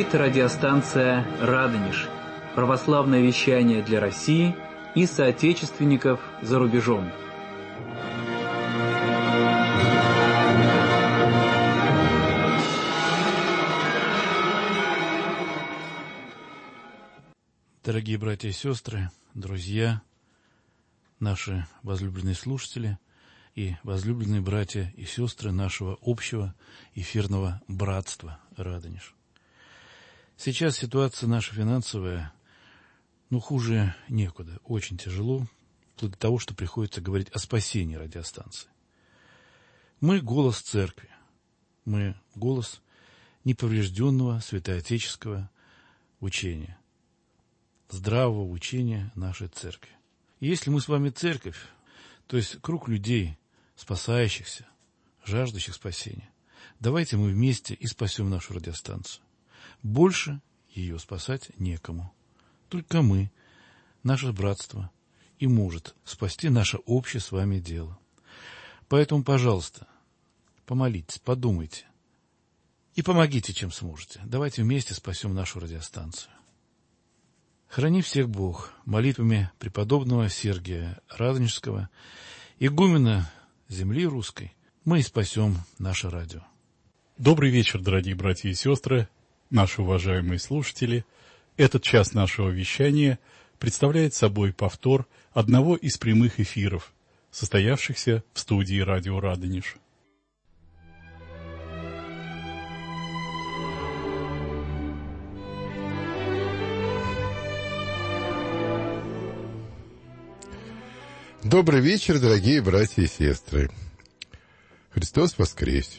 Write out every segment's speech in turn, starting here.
Говорит радиостанция «Радонеж». Православное вещание для России и соотечественников за рубежом. Дорогие братья и сестры, друзья, наши возлюбленные слушатели и возлюбленные братья и сестры нашего общего эфирного братства «Радонеж». Сейчас ситуация наша финансовая, хуже некуда, очень тяжело, вплоть до того, что приходится говорить о спасении радиостанции. Мы голос церкви, мы голос неповрежденного святоотеческого учения, здравого учения нашей церкви. И если мы с вами церковь, то есть круг людей, спасающихся, жаждущих спасения, давайте мы вместе и спасем нашу радиостанцию. Больше ее спасать некому. Только мы, наше братство, и может спасти наше общее с вами дело. Поэтому, пожалуйста, помолитесь, подумайте и помогите, чем сможете. Давайте вместе спасем нашу радиостанцию. Храни всех Бог молитвами преподобного Сергия Радонежского, игумена земли русской, мы и спасем наше радио. Добрый вечер, дорогие братья и сестры, наши уважаемые слушатели. Этот час нашего вещания представляет собой повтор одного из прямых эфиров, состоявшихся в студии радио «Радонеж». Добрый вечер, дорогие братья и сестры. Христос воскресе!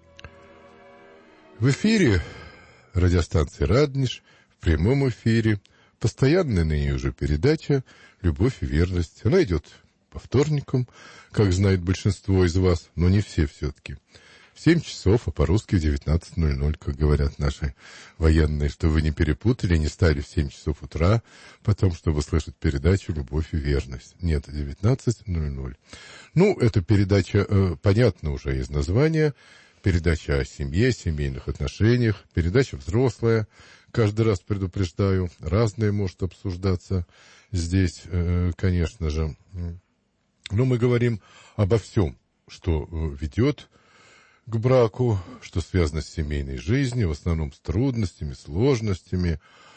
В эфире радиостанции «Радонеж», в прямом эфире, постоянная ныне уже передача «Любовь и верность». Она идет по вторникам, как знает большинство из вас, но не все все-таки. В 7 часов, а по-русски в 19:00, как говорят наши военные, что вы не перепутали, не стали в 7 часов утра, потом, чтобы слышать передачу «Любовь и верность». Нет, 19:00. Эта передача, понятно уже из названия, передача о семье, семейных отношениях, передача взрослая, каждый раз предупреждаю, разное может обсуждаться здесь, конечно же. Но мы говорим обо всем, что ведет к браку, что связано с семейной жизнью, в основном с трудностями, сложностями,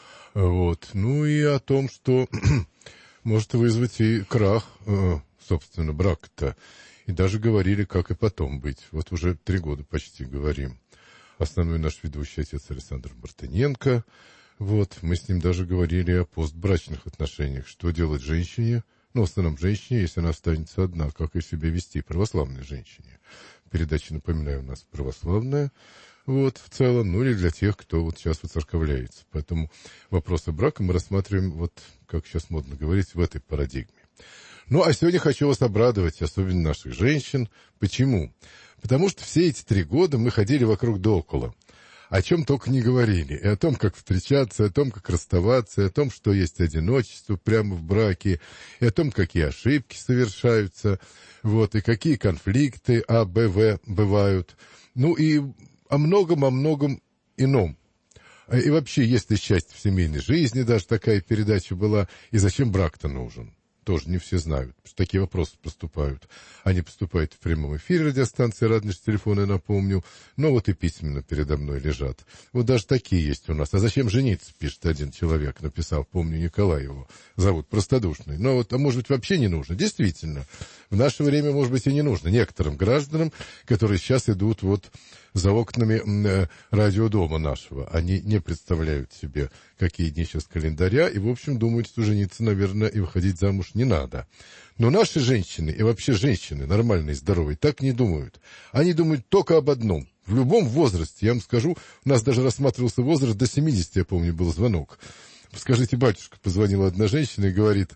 и о том, что может вызвать и крах, собственно, брака-то, и даже говорили, как и потом быть. Вот уже 3 года почти говорим. Основной наш ведущий отец Александр Мартыненко, мы с ним даже говорили о постбрачных отношениях, что делать женщине, в основном женщине, если она останется одна, как и себя вести православной женщине. Передача, напоминаю, у нас православная, в целом, или для тех, кто сейчас воцерковляется. Поэтому вопросы брака мы рассматриваем, как сейчас модно говорить, в этой парадигме. А сегодня хочу вас обрадовать, особенно наших женщин. Почему? Потому что все эти 3 года мы ходили вокруг да около. О чем только не говорили. И о том, как встречаться, и о том, как расставаться, и о том, что есть одиночество прямо в браке, и о том, какие ошибки совершаются, и какие конфликты А, Б, В бывают. И о многом ином. И вообще, есть ли счастье в семейной жизни, даже такая передача была, и зачем брак-то нужен. Тоже не все знают, потому что такие вопросы поступают. Они поступают в прямом эфире радиостанции «Радонеж», телефоны напомню, но и письменно передо мной лежат. Даже такие есть у нас. А зачем жениться, пишет один человек, написал, помню, Николай его зовут, простодушный. А может быть, вообще не нужно? Действительно, в наше время, может быть, и не нужно некоторым гражданам, которые сейчас идут за окнами радиодома нашего. Они не представляют себе, какие дни сейчас календаря, и, в общем, думают, что жениться, наверное, и выходить замуж не надо. Но наши женщины, и вообще женщины, нормальные, здоровые, так не думают. Они думают только об одном. В любом возрасте, я вам скажу, у нас даже рассматривался возраст до 70, я помню, был звонок. Скажите, батюшка, позвонила одна женщина и говорит,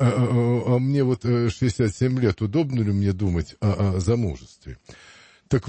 а мне 67 лет, удобно ли мне думать о замужестве? Так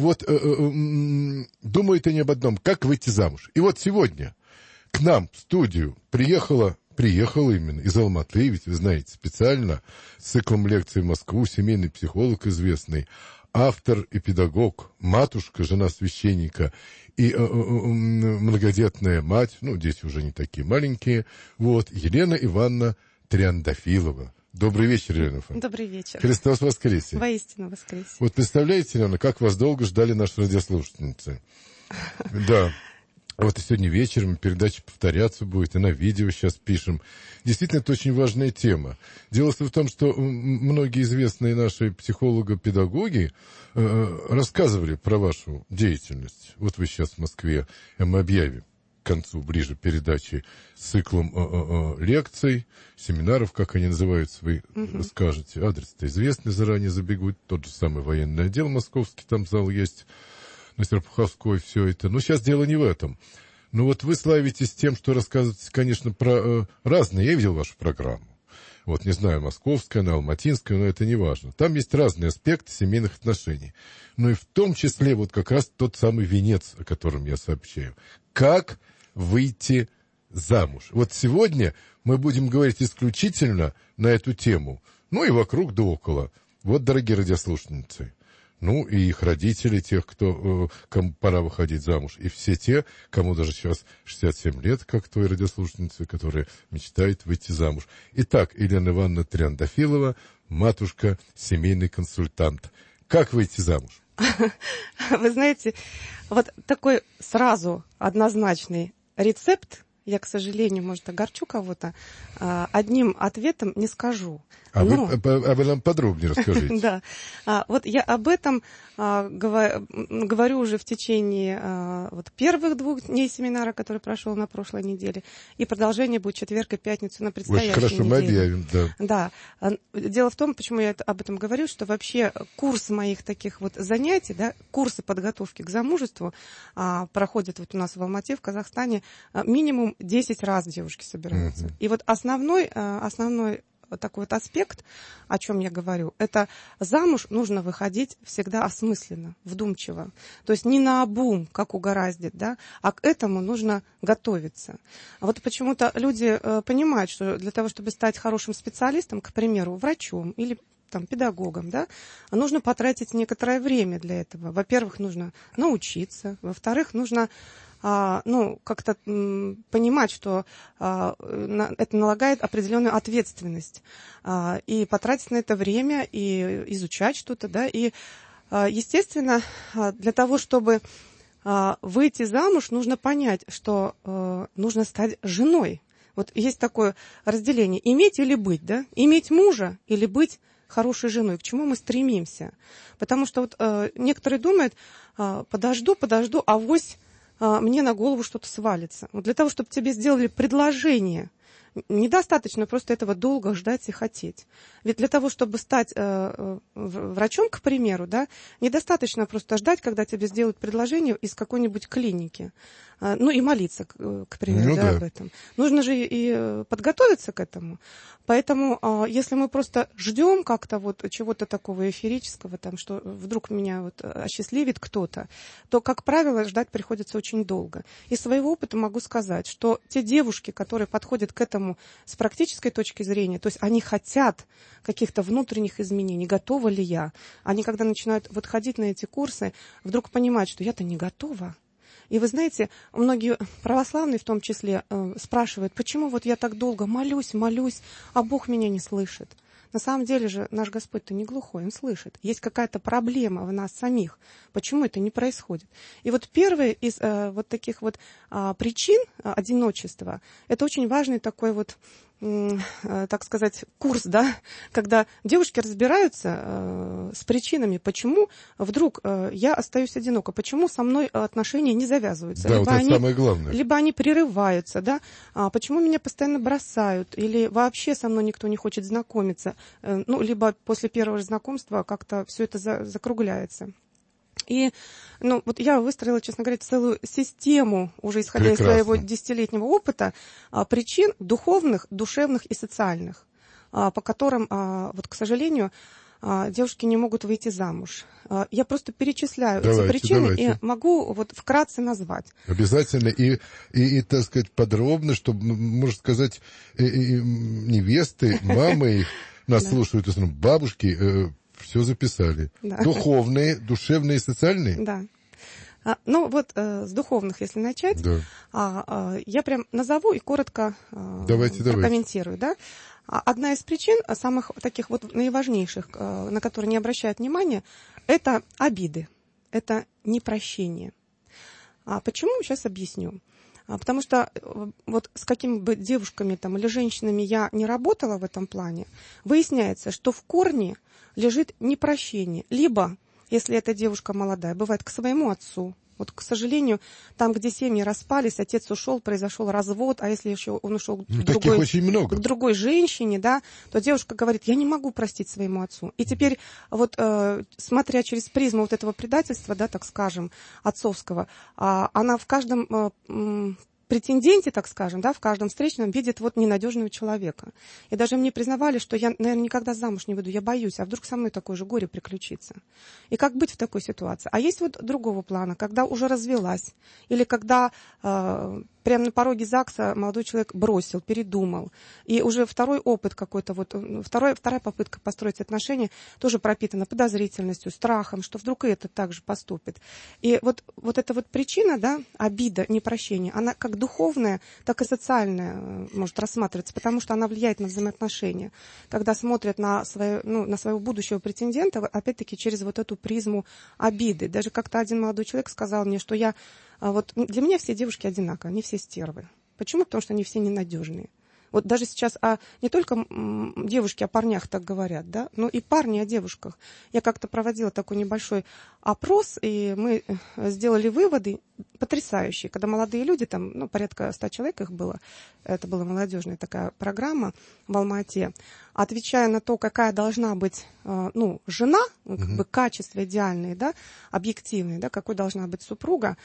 думают они об одном, как выйти замуж. И сегодня к нам в студию приехала именно из Алматы, ведь вы знаете, специально с циклом лекций в Москву, семейный психолог известный автор и педагог, матушка, жена священника и многодетная мать, ну, дети уже не такие маленькие, вот, Елена Ивановна Триандафилова. Добрый вечер, Елена Ивановна. Добрый вечер. Христос воскресе. Воистину воскресе. Вот представляете, Елена, как вас долго ждали наши радиослушательницы? Да. Вот и сегодня вечером передача повторяться будет, и на видео сейчас пишем. Действительно, это очень важная тема. Дело в том, что многие известные наши психологи-педагоги рассказывали про вашу деятельность. Вот вы сейчас в Москве, мы объявим к концу, ближе передачи, с циклом лекций, семинаров, как они называются, вы скажете. Адрес-то известный, заранее забегут. Тот же самый военный отдел московский, там зал есть, на Серпуховской, все это. Но сейчас дело не в этом. Но вот вы славитесь тем, что рассказываете, конечно, про разные. Я видел вашу программу. Вот, не знаю, московская, она алматинская, но это не важно. Там есть разные аспекты семейных отношений. Ну и в том числе вот как раз тот самый венец, о котором я сообщаю. Как выйти замуж? Вот сегодня мы будем говорить исключительно на эту тему. Ну и вокруг да около. Вот, дорогие радиослушательницы. Ну, и их родители, тех, кому пора выходить замуж, и все те, кому даже сейчас 67 лет, как той радиослушательнице, которая мечтает выйти замуж. Итак, Елена Ивановна Триандафилова, матушка, семейный консультант. Как выйти замуж? Вы знаете, вот такой сразу однозначный рецепт, я, к сожалению, может, огорчу кого-то, одним ответом не скажу. Вы об этом подробнее расскажите. Да. Вот я об этом говорю уже в течение вот первых 2 дней семинара, который прошел на прошлой неделе, и продолжение будет четверг и пятницу на предстоящей неделе. Очень хорошо, мы объявим, да. Да. Дело в том, почему я об этом говорю, что вообще курс моих таких вот занятий, да, курсы подготовки к замужеству проходят вот у нас в Алмате, в Казахстане, минимум 10 раз девушки собираются. И вот основной такой вот аспект, о чем я говорю, это замуж нужно выходить всегда осмысленно, вдумчиво. То есть не наобум, как угораздит, да, а к этому нужно готовиться. А вот почему-то люди понимают, что для того, чтобы стать хорошим специалистом, к примеру, врачом или там, педагогом, да, нужно потратить некоторое время для этого. Во-первых, нужно научиться, во-вторых, нужно как-то понимать, что это налагает определенную ответственность. И потратить на это время, и изучать что-то, да. И, естественно, для того, чтобы выйти замуж, нужно понять, что нужно стать женой. Вот есть такое разделение. Иметь или быть, да? Иметь мужа или быть хорошей женой, к чему мы стремимся. Потому что вот некоторые думают, подожду, авось мне на голову что-то свалится. Вот для того, чтобы тебе сделали предложение, недостаточно просто этого долго ждать и хотеть. Ведь для того, чтобы стать врачом, к примеру, да, недостаточно просто ждать, когда тебе сделают предложение из какой-нибудь клиники. Ну и молиться, к примеру, да, об этом. Нужно же и подготовиться к этому. Поэтому, если мы просто ждем как-то вот чего-то такого эфирического, там, что вдруг меня вот осчастливит кто-то, то, как правило, ждать приходится очень долго. Из своего опыта могу сказать, что те девушки, которые подходят к этому с практической точки зрения, то есть они хотят каких-то внутренних изменений, готова ли я, они, когда начинают вот ходить на эти курсы, вдруг понимают, что я-то не готова. И вы знаете, многие православные в том числе спрашивают, почему вот я так долго молюсь, а Бог меня не слышит. На самом деле же наш Господь-то не глухой, Он слышит. Есть какая-то проблема в нас самих. Почему это не происходит? И вот первая из вот таких вот причин одиночества, это очень важный такой вот, так сказать, курс, да, когда девушки разбираются с причинами, почему вдруг я остаюсь одинока, почему со мной отношения не завязываются. Да, либо вот это самое главное. Либо они прерываются, да, почему меня постоянно бросают, или вообще со мной никто не хочет знакомиться, ну, либо после первого знакомства как-то все это закругляется. И, ну, вот я выстроила, честно говоря, целую систему, уже исходя из своего 10-летнего опыта, причин духовных, душевных и социальных, по которым, вот, к сожалению, девушки не могут выйти замуж. Я просто перечисляю эти причины и могу вот вкратце назвать. Обязательно и так сказать, подробно, чтобы, можно сказать, невесты, мамы их нас слушают, в основном бабушки, Все записали. Да. Духовные, душевные и социальные? Да. Ну вот с духовных, если начать, Да. Я прям назову и коротко прокомментирую. Да? Одна из причин, самых таких вот наиважнейших, на которые не обращают внимания, это обиды, это непрощение. Почему? Сейчас объясню. Потому что вот с какими бы девушками там, или женщинами я не работала в этом плане, выясняется, что в корне лежит непрощение. Либо, если эта девушка молодая, бывает к своему отцу. Вот, к сожалению, там, где семьи распались, отец ушел, произошел развод, а если еще он ушел к другой женщине, да, то девушка говорит, я не могу простить своему отцу. И теперь, вот, смотря через призму вот этого предательства, да, так скажем, отцовского, она в каждом претенденте, так скажем, да, в каждом встречном видит вот ненадежного человека. И даже мне признавали, что я, наверное, никогда замуж не выйду, я боюсь, а вдруг со мной такое же горе приключится. И как быть в такой ситуации? А есть вот другого плана, когда уже развелась, или когда прямо на пороге ЗАГСа молодой человек бросил, передумал, и уже второй опыт какой-то, вот, вторая попытка построить отношения тоже пропитана подозрительностью, страхом, что вдруг и этот также поступит. И вот эта вот причина, да, обида, непрощение, она как духовная, так и социальная может рассматриваться, потому что она влияет на взаимоотношения. Когда смотрят на своего будущего претендента, опять-таки через вот эту призму обиды. Даже как-то один молодой человек сказал мне, что вот для меня все девушки одинаковые, они все стервы. Почему? Потому что они все ненадежные. Вот даже сейчас не только девушки о парнях так говорят, да, но и парни о девушках. Я как-то проводила такой небольшой опрос, и мы сделали выводы потрясающие. Когда молодые люди, там, порядка 100 человек их было, это была молодежная такая программа в Алма-Ате, отвечая на то, какая должна быть, жена, как бы качество идеальное, да, объективное, да, какой должна быть супруга,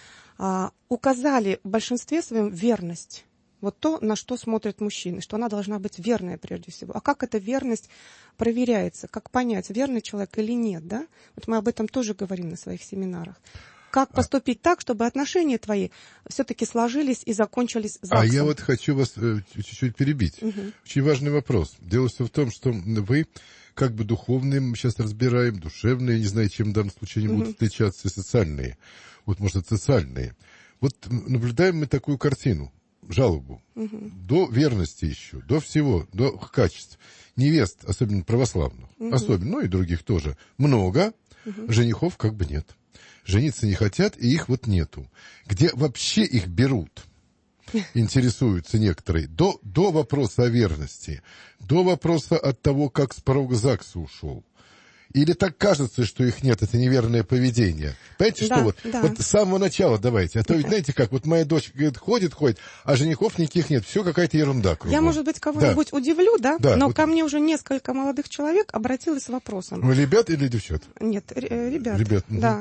указали в большинстве своем верность. Вот то, на что смотрят мужчины, что она должна быть верная прежде всего. А как эта верность проверяется? Как понять, верный человек или нет, да? Вот мы об этом тоже говорим на своих семинарах. Как поступить так, чтобы отношения твои все-таки сложились и закончились ЗАГСом? А я вот хочу вас чуть-чуть перебить. Очень важный вопрос. Дело все в том, что вы как бы духовные, мы сейчас разбираем, душевные, не знаю, чем в данном случае они будут встречаться, и социальные. Вот, может, социальные. Вот наблюдаем мы такую картину. Жалобу. До верности еще, до всего, до качеств. Невест, особенно православных, особенно, и других тоже, много, женихов как бы нет. Жениться не хотят, и их вот нету. Где вообще их берут, интересуются некоторые, до вопроса о верности, до вопроса от того, как с порога ЗАГСа ушел. Или так кажется, что их нет, это неверное поведение. Понимаете, что вот с самого начала давайте. А то ведь, знаете как, вот моя дочь говорит, ходит, а женихов никаких нет. Все какая-то ерунда кругом. Я, может быть, кого-нибудь удивлю, да? Но вот ко мне уже несколько молодых человек обратилось с вопросом. Вы ребят или девчат? Нет, ребят. Ребят. Да.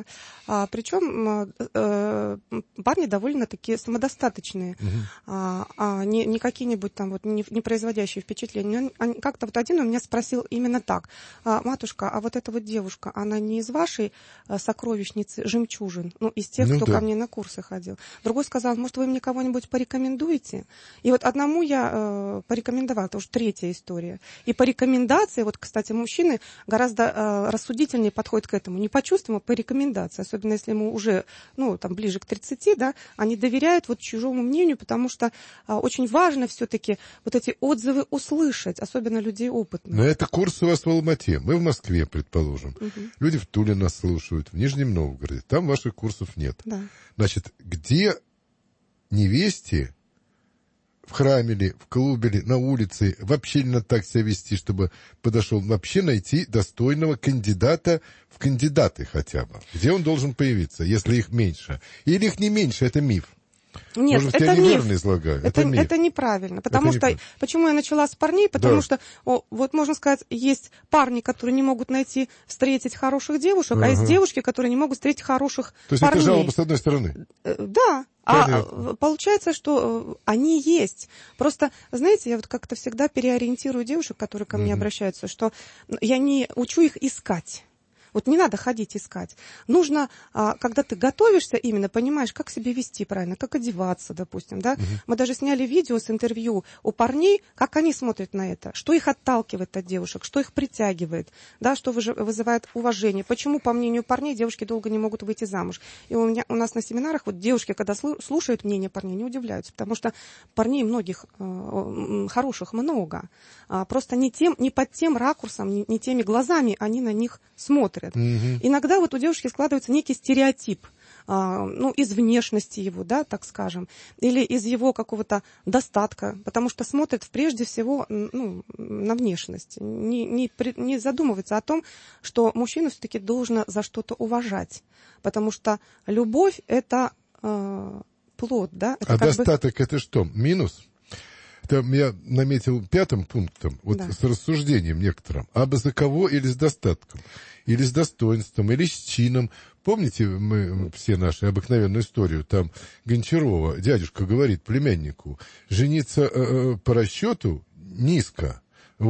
Причем парни довольно-таки самодостаточные. Не какие-нибудь там вот не производящие впечатления. Как-то вот один у меня спросил именно так. Матушка, а вот эта вот девушка, она не из вашей сокровищницы жемчужин, из тех, кто ко мне на курсы ходил. Другой сказал, может, вы мне кого-нибудь порекомендуете? И вот одному я порекомендовала, это уже третья история. И по рекомендации, вот, кстати, мужчины гораздо рассудительнее подходят к этому. Не по чувствам, а по рекомендации. Особенно если ему уже, там, ближе к 30, да, они доверяют вот чужому мнению, потому что очень важно все-таки вот эти отзывы услышать, особенно людей опытных. Но это курс у вас в Алма-Ате. Мы в Москве, предположим. Люди в Туле нас слушают, в Нижнем Новгороде. Там ваших курсов нет. Да. Значит, где невесте в храме ли, в клубе ли, на улице вообще не надо так себя вести, чтобы подошел, вообще найти достойного кандидата в кандидаты хотя бы. Где он должен появиться, если их меньше? Или их не меньше, это миф? Нет, может, это я миф. неверно излагаю. Это миф. Это неправильно. Потому что, почему я начала с парней? Потому что, вот можно сказать, есть парни, которые не могут встретить хороших девушек, а есть девушки, которые не могут встретить хороших парней. То есть это жалоба с одной стороны? Да. Получается, что они есть. Просто, знаете, я вот как-то всегда переориентирую девушек, которые ко мне обращаются, что я не учу их искать. Вот не надо ходить искать. Нужно, когда ты готовишься, именно понимаешь, как себя вести правильно, как одеваться, допустим, да. Мы даже сняли видео с интервью у парней, как они смотрят на это, что их отталкивает от девушек, что их притягивает, да, что вызывает уважение. Почему, по мнению парней, девушки долго не могут выйти замуж. И у нас на семинарах вот девушки, когда слушают мнение парней, не удивляются, потому что парней многих хороших много. Просто не под тем ракурсом, не теми глазами они на них смотрят. Иногда вот у девушки складывается некий стереотип, из внешности его, да, так скажем, или из его какого-то достатка, потому что смотрят прежде всего на внешность, не задумываются о том, что мужчину все-таки должно за что-то уважать, потому что любовь — это плод, да. Это достаток — это что, минус? Там я наметил 5-м пунктом, с рассуждением некоторым, за кого или с достатком, или с достоинством, или с чином. Помните, мы все наши обыкновенную историю, там Гончарова, дядюшка говорит племяннику, жениться по расчету низко.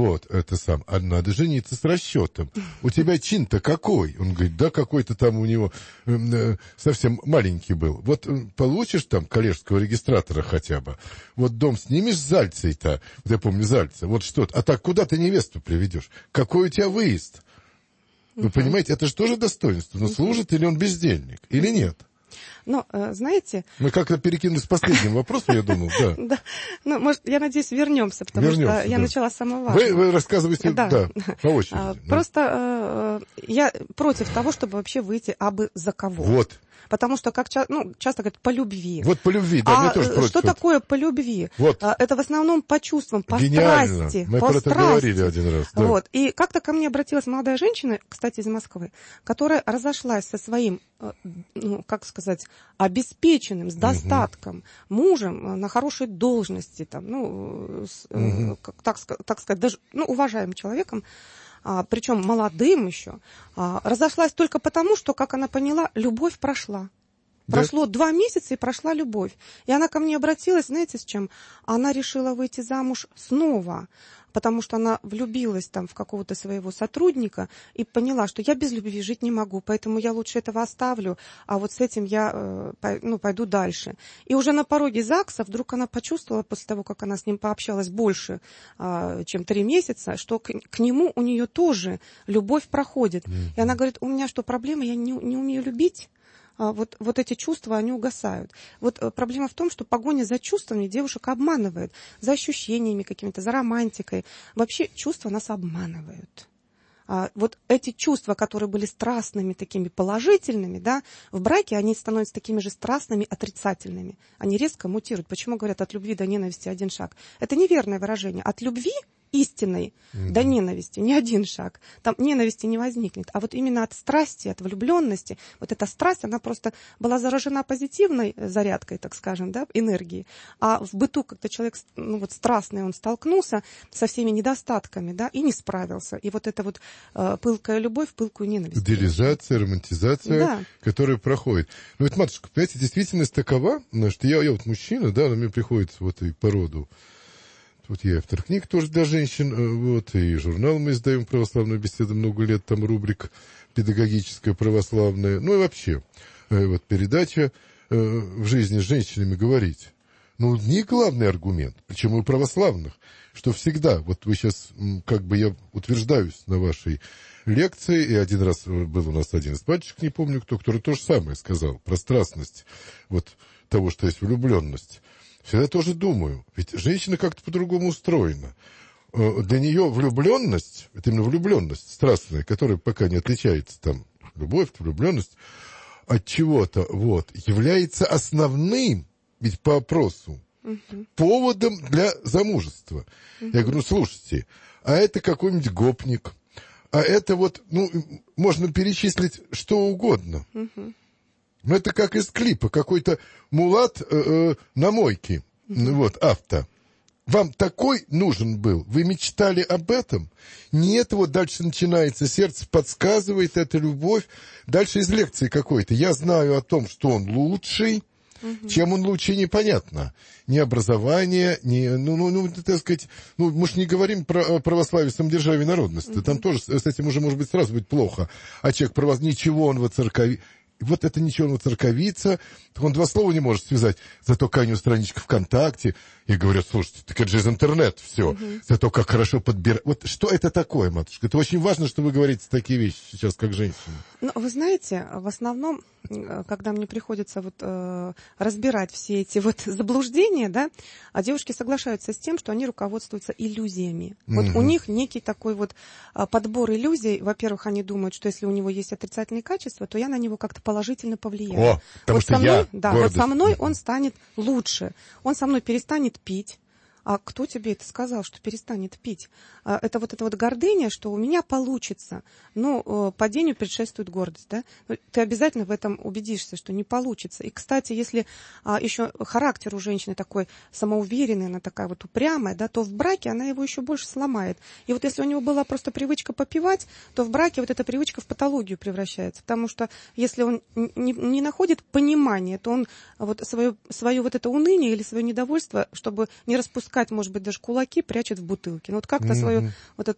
А надо жениться с расчетом. У тебя чин-то какой? Он говорит, да какой-то там у него совсем маленький был. Получишь там коллежского регистратора хотя бы. Дом снимешь с Зальцей-то, я помню Зальца, что-то. А так куда ты невесту приведешь? Какой у тебя выезд? Вы понимаете, это же тоже достоинство. Но служит или он бездельник, или нет? Знаете... Мы как-то перекинулись с последним вопросом, я думал, да. Да. Может, я надеюсь, вернемся, потому что я начала с самого важного. Вы рассказываете, по очереди. Просто я против того, чтобы вообще выйти абы за кого. Потому что, как часто говорят, по любви. По любви, да, мне тоже против. Что такое по любви? Это в основном по чувствам, по Гениально. страсти. Мы про это говорили один раз. Да. И как-то ко мне обратилась молодая женщина, кстати, из Москвы, которая разошлась со своим, обеспеченным, с достатком мужем на хорошей должности, так сказать, даже уважаемым человеком, причем молодым еще, разошлась только потому, что, как она поняла, любовь прошла. Прошло 2 месяца, и прошла любовь. И она ко мне обратилась, знаете, с чем? Она решила выйти замуж снова, потому что она влюбилась в какого-то своего сотрудника и поняла, что я без любви жить не могу, поэтому я лучше этого оставлю, а с этим я пойду дальше. И уже на пороге ЗАГСа вдруг она почувствовала, после того, как она с ним пообщалась больше, чем 3 месяца, что к нему у нее тоже любовь проходит. И она говорит, у меня что, проблема, я не умею любить? Вот эти чувства, они угасают. Проблема в том, что погоня за чувствами девушек обманывает, за ощущениями какими-то, за романтикой. Вообще чувства нас обманывают. Эти чувства, которые были страстными, такими положительными, да, в браке они становятся такими же страстными, отрицательными. Они резко мутируют. Почему говорят от любви до ненависти 1 шаг? Это неверное выражение. От любви истинной до ненависти не 1 шаг. Там ненависти не возникнет. А именно от страсти, от влюбленности, эта страсть, она просто была заражена позитивной зарядкой, так скажем, да, энергией. А в быту, когда человек страстный, он столкнулся со всеми недостатками, да, и не справился. И эта пылкая любовь, пылкую ненависть. Идеализация, романтизация, которая проходит. Матушка, понимаете, действительность такова, что я мужчина, да, но мне приходится и по роду. Я автор книг тоже для женщин, и журнал мы издаем «Православную беседу» много лет, там рубрик «Педагогическая православная», и вообще, передача в жизни с женщинами говорить. Не главный аргумент, причем у православных, что всегда, вы сейчас, я утверждаюсь на вашей лекции, и один раз был у нас один из батюшек, не помню кто, который то же самое сказал, про страстность того, что есть влюбленность. Всегда тоже думаю, ведь женщина как-то по-другому устроена. Для нее влюбленность, это именно влюбленность страстная, которая пока не отличается любовь, влюбленность от чего-то, является основным, ведь по опросу, поводом для замужества. Я говорю, слушайте, а это какой-нибудь гопник, а это можно перечислить что угодно. Это как из клипа, какой-то мулат на мойке, авто. Вам такой нужен был? Вы мечтали об этом? Нет, дальше начинается, сердце подсказывает, это любовь. Дальше из лекции какой-то. Я знаю о том, что он лучший, Чем он лучше, непонятно. Ни образование, ни, так сказать, мы же не говорим про православие, самодержавие и народность. Там тоже с этим уже может быть сразу быть плохо. А человек ничего он воцерковит. Вот это ничего он воцерковится, он два слова не может связать. Зато какая у него страничка ВКонтакте. И говорят, слушайте, так это же из интернета все. Зато как хорошо подбирать. Вот что это такое, матушка? Это очень важно, что вы говорите такие вещи сейчас, как женщина. Ну, вы знаете, в основном, когда мне приходится разбирать все эти заблуждения, да, девушки соглашаются с тем, что они руководствуются иллюзиями. Вот у них некий такой подбор иллюзий. Во-первых, они думают, что если у него есть отрицательные качества, то я на него как-то положительно повлияю. Потому что вот со мной он станет лучше. Он со мной перестанет пить. А кто тебе это сказал, что перестанет пить? Это гордыня, что у меня получится. Но падению предшествует гордость. Да? Ты обязательно в этом убедишься, что не получится. И, кстати, если еще характер у женщины такой самоуверенный, она такая упрямая, да, то в браке она его еще больше сломает. И вот если у него была просто привычка попивать, то в браке эта привычка в патологию превращается. Потому что если он не находит понимания, то он свое это уныние или свое недовольство, чтобы не распускать, может быть, даже кулаки, прячет в бутылке. Но как-то свое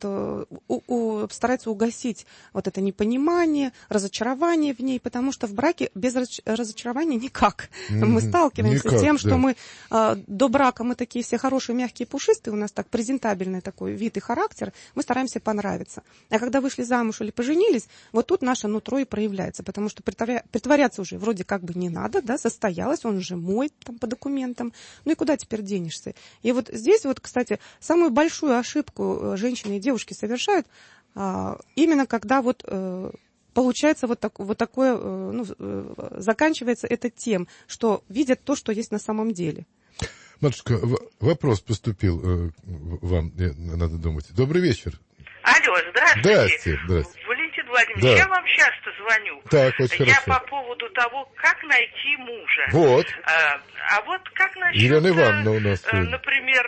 старается угасить это непонимание, разочарование в ней, потому что в браке без разочарования никак. Мы сталкиваемся с тем, что мы до брака мы такие все хорошие, мягкие, пушистые, у нас так презентабельный такой вид и характер, мы стараемся понравиться. А когда вышли замуж или поженились, вот тут наше нутро и проявляется, потому что притворяться уже вроде как бы не надо, да, состоялось, он уже мой по документам, ну и куда теперь денешься? И здесь, кстати, самую большую ошибку женщины и девушки совершают именно когда получается такое, заканчивается это тем, что видят то, что есть на самом деле. Матушка, вопрос поступил вам, надо думать. Добрый вечер. Алло, здравствуйте. Здравствуйте. Валентин Владимирович, да. Я вам часто звоню. Так, очень я хорошо. по поводу того, как найти мужа. Вот. А вот как насчет, Елена Ивановна у нас например,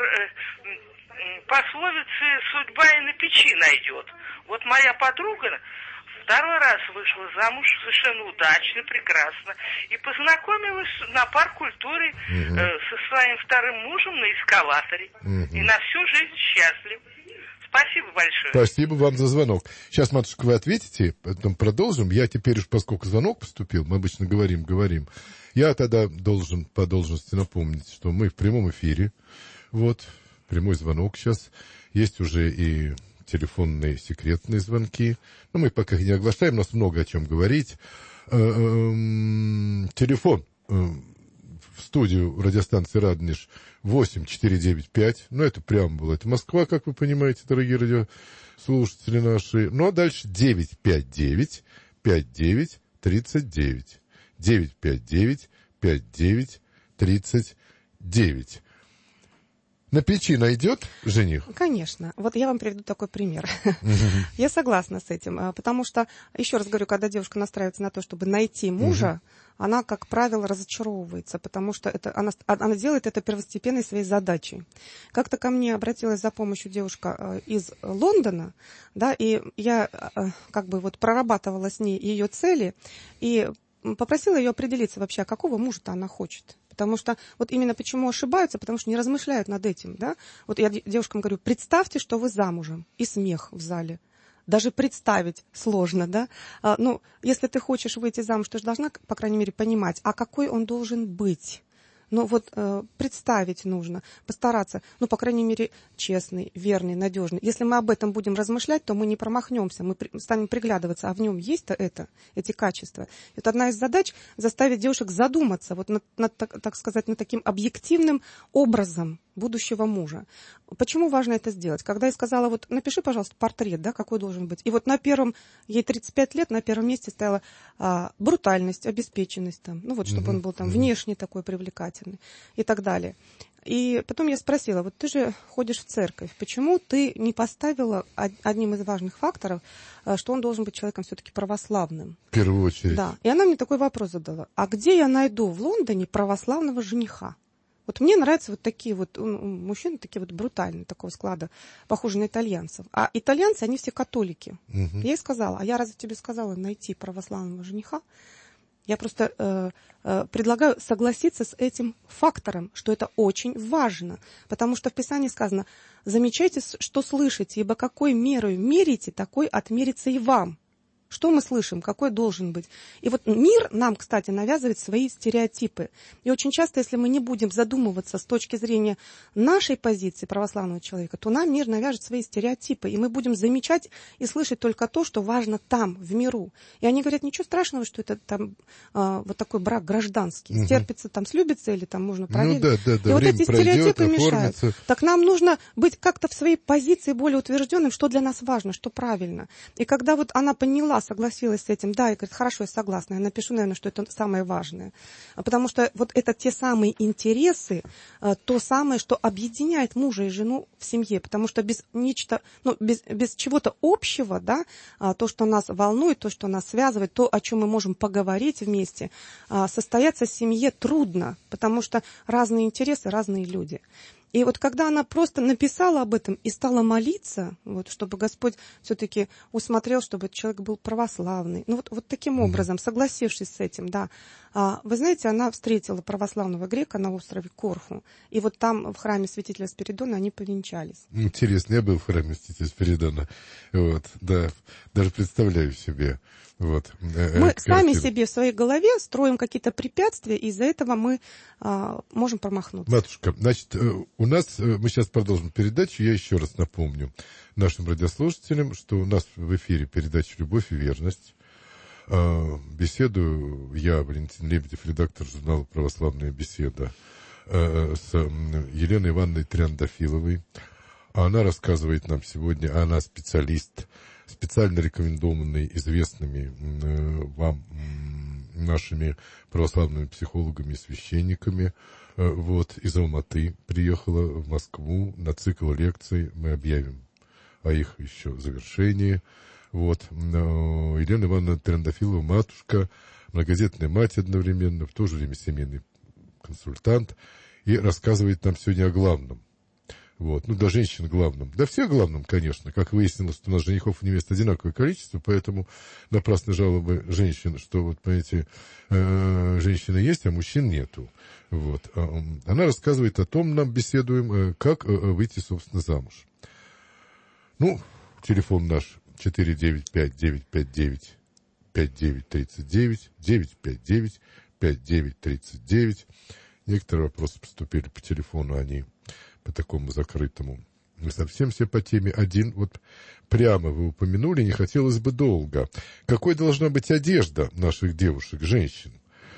пословицы «судьба и на печи найдет». Вот моя подруга второй раз вышла замуж совершенно удачно, прекрасно, и познакомилась на паркультуре со своим вторым мужем на эскалаторе. И на всю жизнь счастлив. Спасибо большое. Спасибо вам за звонок. Сейчас, матушка, вы ответите, потом продолжим. Я теперь уж, поскольку звонок поступил, мы обычно говорим. Я тогда должен по должности напомнить, что мы в прямом эфире. Прямой звонок сейчас. Есть уже и телефонные секретные звонки. Но мы пока их не оглашаем, у нас много о чем говорить. Телефон в студию радиостанции «Радонеж» 8495. Это преамбула. Это Москва, как вы понимаете, дорогие радиослушатели наши. А дальше 959 59 39. 959 59 39. На печи найдет жених? Конечно. Я вам приведу такой пример. Я согласна с этим, потому что, еще раз говорю, когда девушка настраивается на то, чтобы найти мужа, она, как правило, разочаровывается, потому что она делает это первостепенной своей задачей. Как-то ко мне обратилась за помощью девушка из Лондона, да, и я прорабатывала с ней ее цели и попросила ее определиться вообще, какого мужа-то она хочет. Потому что именно почему ошибаются, потому что не размышляют над этим, да. Я девушкам говорю, представьте, что вы замужем, и смех в зале. Даже представить сложно, да. Если ты хочешь выйти замуж, ты же должна, по крайней мере, понимать, а какой он должен быть. Представить нужно, постараться, по крайней мере, честный, верный, надежный. Если мы об этом будем размышлять, то мы не промахнемся, мы станем приглядываться, а в нем есть-то эти качества. Это одна из задач — заставить девушек задуматься над таким объективным образом будущего мужа. Почему важно это сделать? Когда я сказала, напиши, пожалуйста, портрет, да, какой должен быть. И ей 35 лет, на первом месте стояла брутальность, обеспеченность, чтобы он был внешне такой привлекательный и так далее. И потом я спросила, ты же ходишь в церковь, почему ты не поставила одним из важных факторов, что он должен быть человеком все-таки православным? В первую очередь. Да. И она мне такой вопрос задала. А где я найду в Лондоне православного жениха? Мне нравятся такие мужчины, такие брутальные, такого склада, похожие на итальянцев. А итальянцы, они все католики. Я ей сказала, а я разве тебе сказала найти православного жениха? Я просто предлагаю согласиться с этим фактором, что это очень важно, потому что в Писании сказано: «Замечайте, что слышите, ибо какой мерою мерите, такой отмерится и вам». Что мы слышим, какой должен быть? И вот мир нам, кстати, навязывает свои стереотипы. И очень часто, если мы не будем задумываться с точки зрения нашей позиции православного человека, то нам мир навяжет свои стереотипы. И мы будем замечать и слышать только то, что важно там, в миру. И они говорят: ничего страшного, что это там вот такой брак гражданский. Стерпится, там слюбится или там можно проверить. И вот эти стереотипы мешают. Так нам нужно быть как-то в своей позиции более утвержденным, что для нас важно, что правильно. И когда вот она поняла, согласилась с этим, да, и говорит: хорошо, я согласна, я напишу, наверное, что это самое важное. Потому что вот это те самые интересы, то самое, что объединяет мужа и жену в семье. Потому что без чего-то общего, да, то, что нас волнует, то, что нас связывает, то, о чем мы можем поговорить вместе, состояться в семье трудно, потому что разные интересы, разные люди. И вот когда она просто написала об этом и стала молиться, вот, чтобы Господь все-таки усмотрел, чтобы человек был православный, ну вот таким образом, согласившись с этим, да, вы знаете, она встретила православного грека на острове Корфу, и вот там в храме святителя Спиридона они повенчались. Интересно, я был в храме святителя Спиридона, вот, да, даже представляю себе. Вот, мы сами себе в своей голове строим какие-то препятствия, и из-за этого мы можем промахнуться. Матушка, значит, у нас, мы сейчас продолжим передачу, я еще раз напомню нашим радиослушателям, что у нас в эфире передача «Любовь и верность». Беседую я, Валентин Лебедев, редактор журнала «Православная беседа», с Еленой Ивановной Триандафиловой. Она рассказывает нам сегодня, она специалист, специально рекомендованный известными вам нашими православными психологами и священниками. Вот, из Алматы приехала в Москву на цикл лекций. Мы объявим о их еще завершении. Вот. Елена Ивановна Триандафилова, матушка, многодетная мать одновременно, в то же время семейный консультант, и рассказывает нам сегодня о главном. Вот. Ну, для женщин главным. Да все главным, конечно. Как выяснилось, у нас женихов и невест одинаковое количество, поэтому напрасны жалобы женщин, что, вот, понимаете, женщины есть, а мужчин нету. Вот. Она рассказывает о том, нам беседуем, как выйти, собственно, замуж. Ну, телефон наш 495-959-5939, 959-5939. Некоторые вопросы поступили по телефону, они по такому закрытому. Не совсем все по теме. Один вот прямо вы упомянули, не хотелось бы долго. Какой должна быть одежда наших девушек, женщин?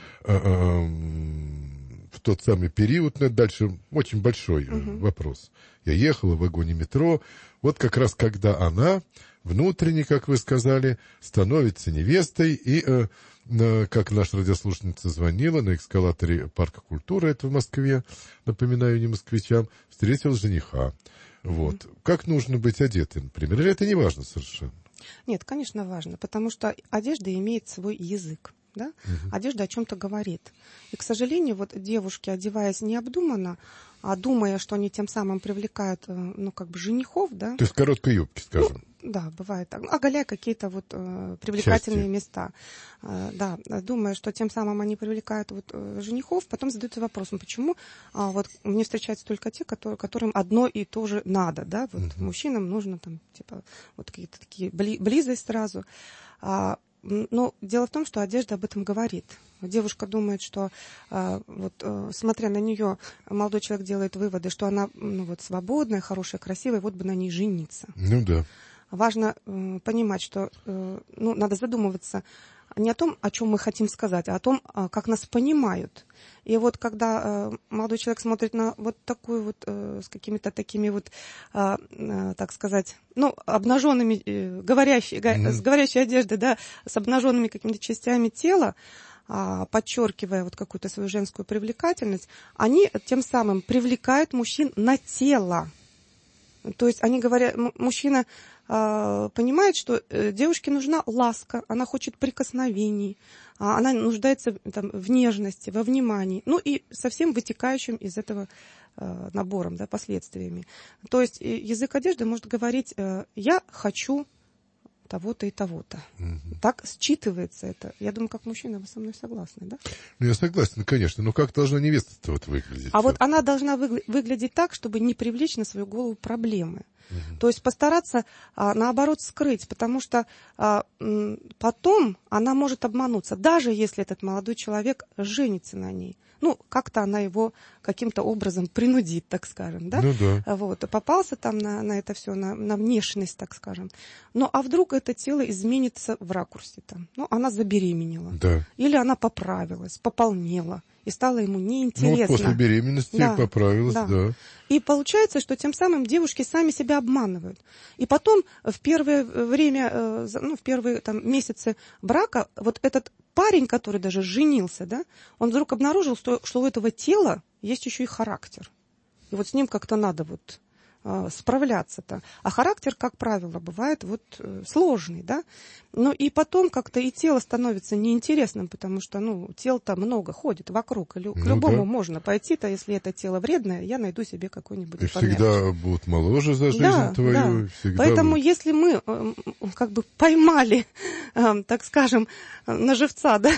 В тот самый период, но дальше очень большой вопрос. Я ехала в вагоне метро, вот как раз когда она внутренне, как вы сказали, становится невестой, и, как наша радиослушательница звонила, на эскалаторе Парка культуры, это в Москве, напоминаю не москвичам, встретил жениха. Вот. Как нужно быть одетым, например? Или это не важно совершенно? Нет, конечно, важно, потому что одежда имеет свой язык. Да? Одежда о чем-то говорит. И, к сожалению, вот девушки, одеваясь необдуманно, а думая, что они тем самым привлекают, ну, как бы женихов, да? То есть в короткой юбке, скажем. Ну, да, бывает так. Оголяя какие-то вот привлекательные места. Да, думая, что тем самым они привлекают вот женихов, потом задаются вопросом, почему вот мне встречаются только те, которым одно и то же надо, да? Вот мужчинам нужно там, типа, вот какие-то такие близость сразу. Но дело в том, что одежда об этом говорит. Девушка думает, что смотря на нее, молодой человек делает выводы, что она свободная, хорошая, красивая, вот бы на ней жениться. Ну да. Важно понимать, что надо задумываться не о том, о чем мы хотим сказать, а о том, как нас понимают. И вот когда молодой человек смотрит на вот такую вот, с какими-то такими вот, так сказать, обнаженными, с говорящей одеждой, да, с обнаженными какими-то частями тела, подчеркивая вот какую-то свою женскую привлекательность, они тем самым привлекают мужчин на тело. То есть они говорят, мужчина понимает, что девушке нужна ласка, она хочет прикосновений, она нуждается там в нежности, во внимании, ну и со всем вытекающим из этого набором, да, последствиями. То есть язык одежды может говорить: я хочу того-то и того-то. Так считывается это. Я думаю, как мужчина, вы со мной согласны, да? Ну, я согласен, конечно. Но как должна невеста-то вот выглядеть? А вот она должна выглядеть так, чтобы не привлечь на свою голову проблемы. То есть постараться, наоборот, скрыть, потому что потом она может обмануться, даже если этот молодой человек женится на ней. Ну, как-то она его каким-то образом принудит, так скажем, да? Ну да. Вот, попался там на это все, на внешность, так скажем. Ну, а вдруг это тело изменится в ракурсе там? Ну, она забеременела. Да. Или она поправилась, пополнела. И стало ему Ну, неинтересно. вот после беременности поправилась, да. И получается, что тем самым девушки сами себя обманывают. И потом в первое время, в первые там, месяцы брака, вот этот парень, который даже женился, да, он вдруг обнаружил, что у этого тела есть еще и характер. И вот с ним как-то надо вот справляться-то. А характер, как правило, бывает вот сложный, да. Но и потом как-то и тело становится неинтересным, потому что, тел-то много ходит вокруг. К любому можно пойти-то, если это тело вредное, я найду себе какой-нибудь И всегда будут моложе за жизнь твою. Да. Поэтому если мы как бы поймали, так скажем, на живца, да,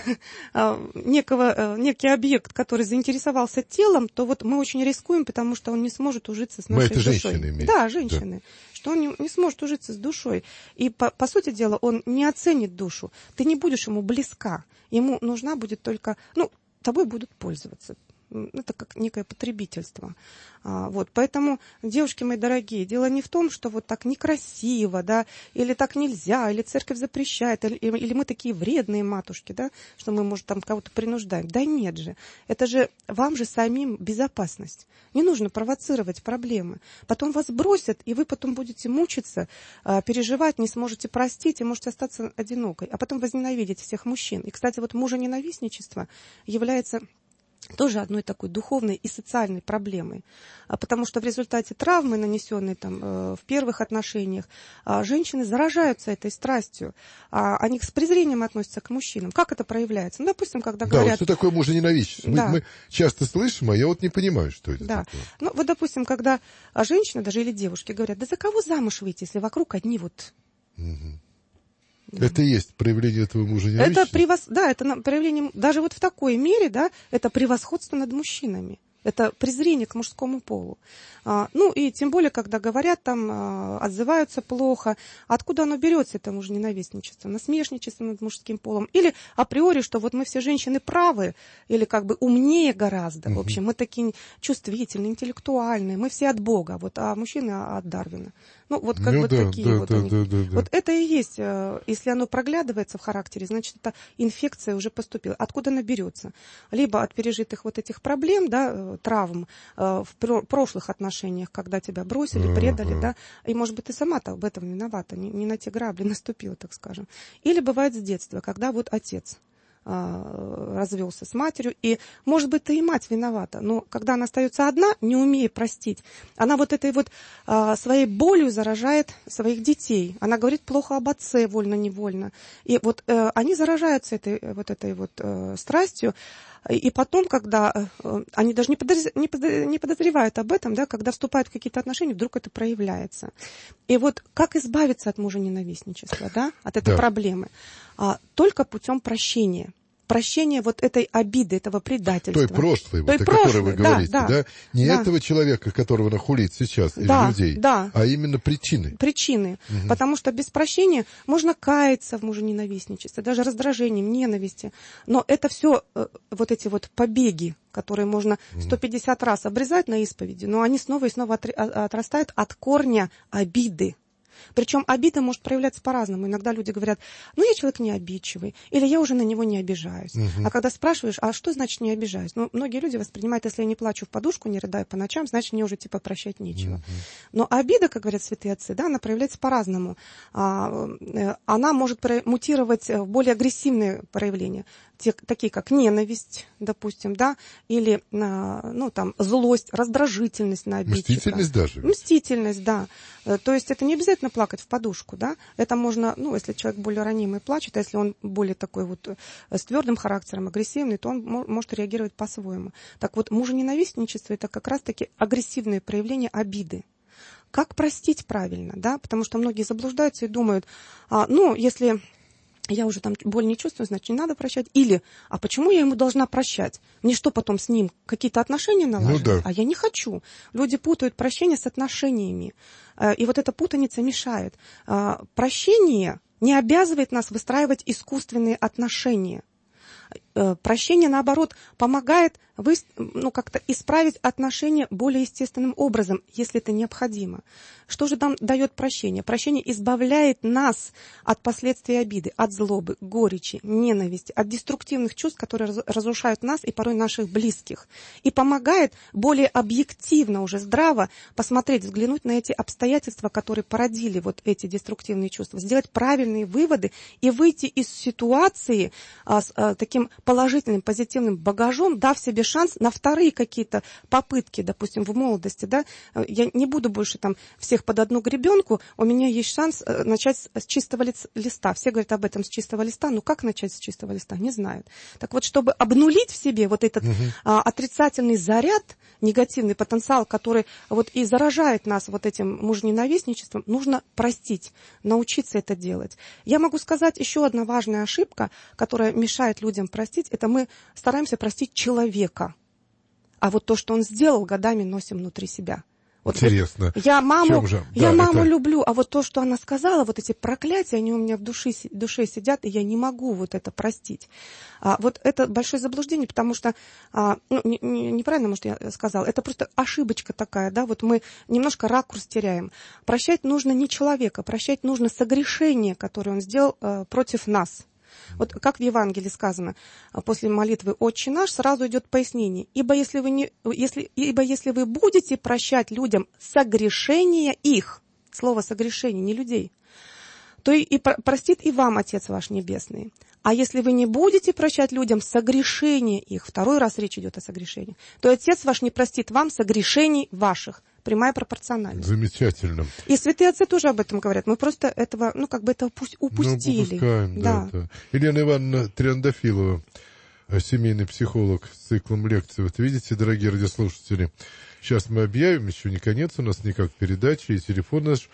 некий объект, который заинтересовался телом, то вот мы очень рискуем, потому что он не сможет ужиться с нашей душой. Да, женщины. Да. Что он не сможет ужиться с душой. И, по сути дела, он не оценит душу. Ты не будешь ему близка. Ему нужна будет только... тобой будут пользоваться. Это как некое потребительство. Вот. Поэтому, девушки мои дорогие, дело не в том, что вот так некрасиво, да, или так нельзя, или церковь запрещает, или мы такие вредные матушки, да, что мы, может, там кого-то принуждаем. Да нет же. Это же вам же самим безопасность. Не нужно провоцировать проблемы. Потом вас бросят, и вы потом будете мучиться, переживать, не сможете простить, и можете остаться одинокой. А потом возненавидеть всех мужчин. И, кстати, вот мужененавистничество является... тоже одной такой духовной и социальной проблемой. Потому что в результате травмы, нанесенной там, в первых отношениях, женщины заражаются этой страстью. Они с презрением относятся к мужчинам. Как это проявляется? Допустим, когда говорят... Да, вот что такое мужененавистничество? Да. Мы часто слышим, а я вот не понимаю, что это такое. Вот, допустим, когда женщины, даже или девушки, говорят, да за кого замуж выйти, если вокруг одни вот... Это и есть проявление этого мужененавистничества? Это проявление, даже вот в такой мере, да, это превосходство над мужчинами. Это презрение к мужскому полу. И тем более, когда говорят, там, отзываются плохо. Откуда оно берется, это мужененавистничество? Насмешничество над мужским полом? Или априори, что вот мы все женщины правы, или как бы умнее гораздо. В общем, мы такие чувствительные, интеллектуальные, мы все от Бога, а мужчины от Дарвина. Такие вот они. Вот это и есть, если оно проглядывается в характере, значит, это инфекция уже поступила. Откуда она берется? Либо от пережитых вот этих проблем, да, травм в прошлых отношениях, когда тебя бросили, предали, да, и, может быть, ты сама-то об этом виновата, не на те грабли наступила, так скажем. Или бывает с детства, когда вот отец развелся с матерью, и, может быть, и мать виновата, но когда она остается одна, не умея простить, она вот этой вот своей болью заражает своих детей. Она говорит плохо об отце, вольно-невольно. И вот они заражаются этой страстью, и потом, когда они даже не подозревают об этом, да, когда вступают в какие-то отношения, вдруг это проявляется. И вот как избавиться от мужененавистничества, да, от этой проблемы? Только путем прощения. Прощение вот этой обиды, этого предательства. Той прошлой, о которой вы говорите, да? Не этого человека, которого она хулит сейчас, из людей, а именно причины. Причины. Потому что без прощения можно каяться в мужененавистничестве, даже раздражением, ненависти. Но это все вот эти вот побеги, которые можно 150 раз обрезать на исповеди, но они снова и снова отрастают от корня обиды. Причем обида может проявляться по-разному. Иногда люди говорят, я человек не обидчивый, или я уже на него не обижаюсь. А когда спрашиваешь, а что значит не обижаюсь? Многие люди воспринимают, если я не плачу в подушку, не рыдаю по ночам, значит, мне уже прощать нечего. Но обида, как говорят святые отцы, да, она проявляется по-разному. Она может мутировать в более агрессивные проявления. Такие как ненависть, допустим, да, или злость, раздражительность на обидчика. Мстительность даже. Мстительность, да. То есть это не обязательно плакать в подушку, да. Это можно, если человек более ранимый плачет, а если он более такой вот с твердым характером, агрессивный, то он может реагировать по-своему. Так вот, мужененавистничество — это как раз-таки агрессивное проявление обиды. как простить правильно, да, потому что многие заблуждаются и думают, если я уже там боль не чувствую, значит, не надо прощать. Или, а почему я ему должна прощать? Мне что, потом с ним какие-то отношения налаживать? Ну, да. А я не хочу. Люди путают прощение с отношениями. И вот эта путаница мешает. Прощение не обязывает нас выстраивать искусственные отношения. Прощение, наоборот, помогает как-то исправить отношения более естественным образом, если это необходимо. Что же нам дает прощение? Прощение избавляет нас от последствий обиды, от злобы, горечи, ненависти, от деструктивных чувств, которые разрушают нас и порой наших близких. И помогает более объективно, уже здраво посмотреть, взглянуть на эти обстоятельства, которые породили вот эти деструктивные чувства, сделать правильные выводы и выйти из ситуации с таким положительным, позитивным багажом, дав себе шанс на вторые какие-то попытки, допустим, в молодости, да, я не буду больше там всех под одну гребенку, у меня есть шанс начать с чистого листа. Все говорят об этом с чистого листа, как начать с чистого листа, не знают. Так вот, чтобы обнулить в себе вот этот отрицательный заряд, негативный потенциал, который вот и заражает нас вот этим мужененавистничеством, нужно простить, научиться это делать. Я могу сказать, еще одна важная ошибка, которая мешает людям простить, это мы стараемся простить человека. А вот то, что он сделал, годами носим внутри себя. Вот интересно. Я маму это... люблю, а вот то, что она сказала, вот эти проклятия, они у меня в душе сидят, и я не могу вот это простить. Вот это большое заблуждение, потому что, неправильно, может, я сказала, это просто ошибочка такая, да, вот мы немножко ракурс теряем. Прощать нужно не человека, прощать нужно согрешение, которое он сделал против нас. Вот как в Евангелии сказано, после молитвы «Отче наш» сразу идет пояснение. Ибо если вы будете прощать людям согрешения их, слово «согрешение», не людей, то и простит и вам Отец ваш Небесный. А если вы не будете прощать людям согрешения их, второй раз речь идет о согрешении, то Отец ваш не простит вам согрешений ваших. Прямая пропорциональность. Замечательно. И святые отцы тоже об этом говорят. Мы просто этого, это упустили. Упускаем, да. Елена Ивановна Триандафилова, семейный психолог с циклом лекций. Вот видите, дорогие радиослушатели, сейчас мы объявим, еще не конец у нас никак передачи, и телефон наш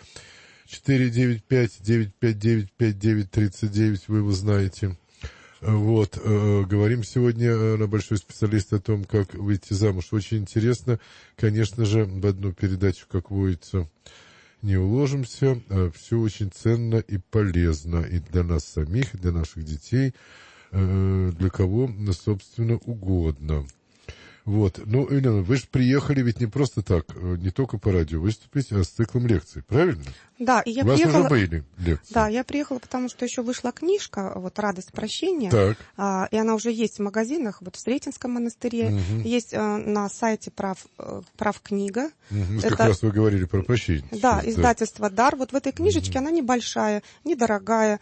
495-959-5939, вы его знаете. Вот, говорим сегодня на большой специалист о том, как выйти замуж. Очень интересно, конечно же, в одну передачу, как водится, не уложимся. Все очень ценно и полезно и для нас самих, и для наших детей, для кого, собственно, угодно. Вот, Елена, вы же приехали ведь не просто так, не только по радио выступить, а с циклом лекций, правильно? Да, и я У вас приехала... уже были лекции? Да, я приехала, потому что еще вышла книжка, вот «Радость прощения», так. И она уже есть в магазинах, вот в Сретенском монастыре, есть на сайте прав книга. Как раз вы говорили про прощение. Да, издательство «Дар». Вот в этой книжечке она небольшая, недорогая,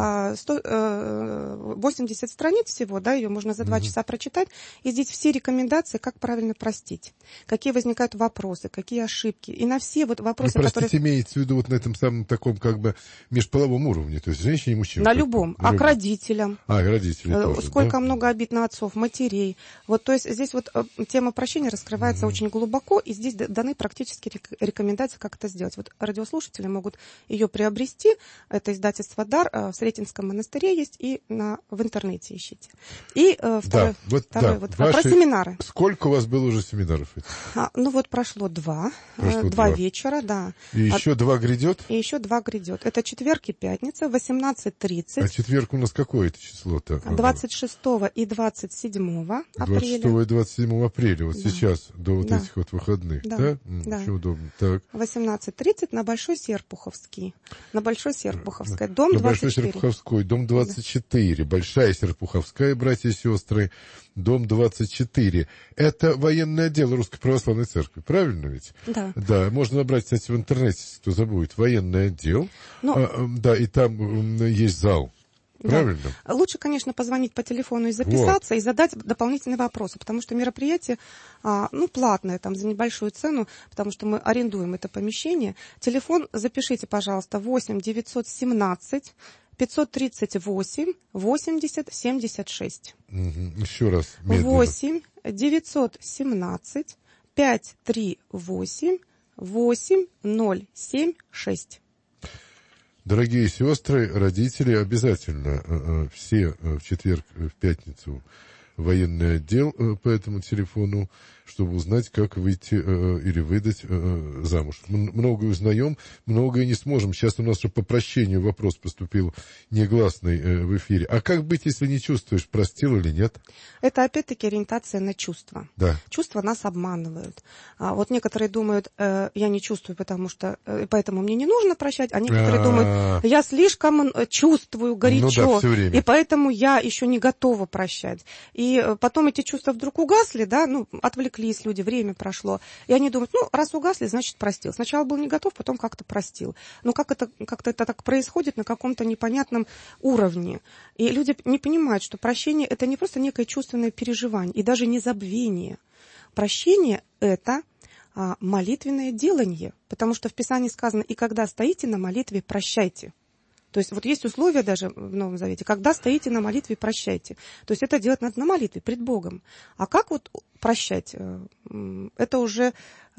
80 страниц всего, да, ее можно за 2 часа прочитать, и здесь все рекомендации, как правильно простить, какие возникают вопросы, какие ошибки, и на все вот вопросы, простить имеется в виду вот на этом самом таком как бы межполовом уровне, то есть женщине и мужчине. На любом, к родителям. И родители тоже, сколько много обид на отцов, матерей. Вот, то есть здесь вот тема прощения раскрывается очень глубоко, и здесь даны практически рекомендации, как это сделать. Вот радиослушатели могут ее приобрести, это издательство «Дар», в Сретенском монастыре есть, и в интернете ищите. И второй, про семинары. Сколько у вас было уже семинаров? Прошло 2. 2 вечера, да. И еще 2 грядет? И еще 2 грядет. Это четверг и пятница, 18:30. А четверг у нас какое это число-то? 26 и 27 апреля. 26 и 27 апреля, вот сейчас, до вот этих вот выходных, да? Очень удобно. Так. 18:30 на Большой Серпуховский. На Большой Серпуховской, дом 24. На Большой Серпуховской, дом 24. Большая Серпуховская, братья и сестры, дом 24. Это военное отдел Русской Православной Церкви, правильно ведь? Да. Да, можно набрать, кстати, в интернете, кто забудет, военный отдел. Да, и там есть зал. Правильно? Да. Лучше, конечно, позвонить по телефону и записаться, и задать дополнительные вопросы, потому что мероприятие, платное, там, за небольшую цену, потому что мы арендуем это помещение. Телефон запишите, пожалуйста, 8 917 538 80 76. Еще раз. Медленно. 8 917 538 8076. Дорогие сестры, родители, обязательно все в четверг, в пятницу военный отдел по этому телефону, чтобы узнать, как выйти или выдать замуж. Многое узнаем, многое не сможем. Сейчас у нас же по прощению вопрос поступил негласный в эфире. А как быть, если не чувствуешь, простил или нет? Это опять-таки ориентация на чувства. Да. Чувства нас обманывают. Вот некоторые думают, я не чувствую, поэтому мне не нужно прощать, а некоторые думают, я слишком чувствую горячо, и поэтому я еще не готова прощать. И потом эти чувства вдруг угасли, да, отвлеклись люди, время прошло. И они думают, раз угасли, значит простил. Сначала был не готов, потом как-то простил. Но как-то это так происходит на каком-то непонятном уровне. И люди не понимают, что прощение – это не просто некое чувственное переживание, и даже не забвение. Прощение – это молитвенное делание, потому что в Писании сказано, и когда стоите на молитве, прощайте. То есть вот есть условия даже в Новом Завете, когда стоите на молитве, прощайте. То есть это делать надо на молитве, пред Богом. А как вот прощать? Это уже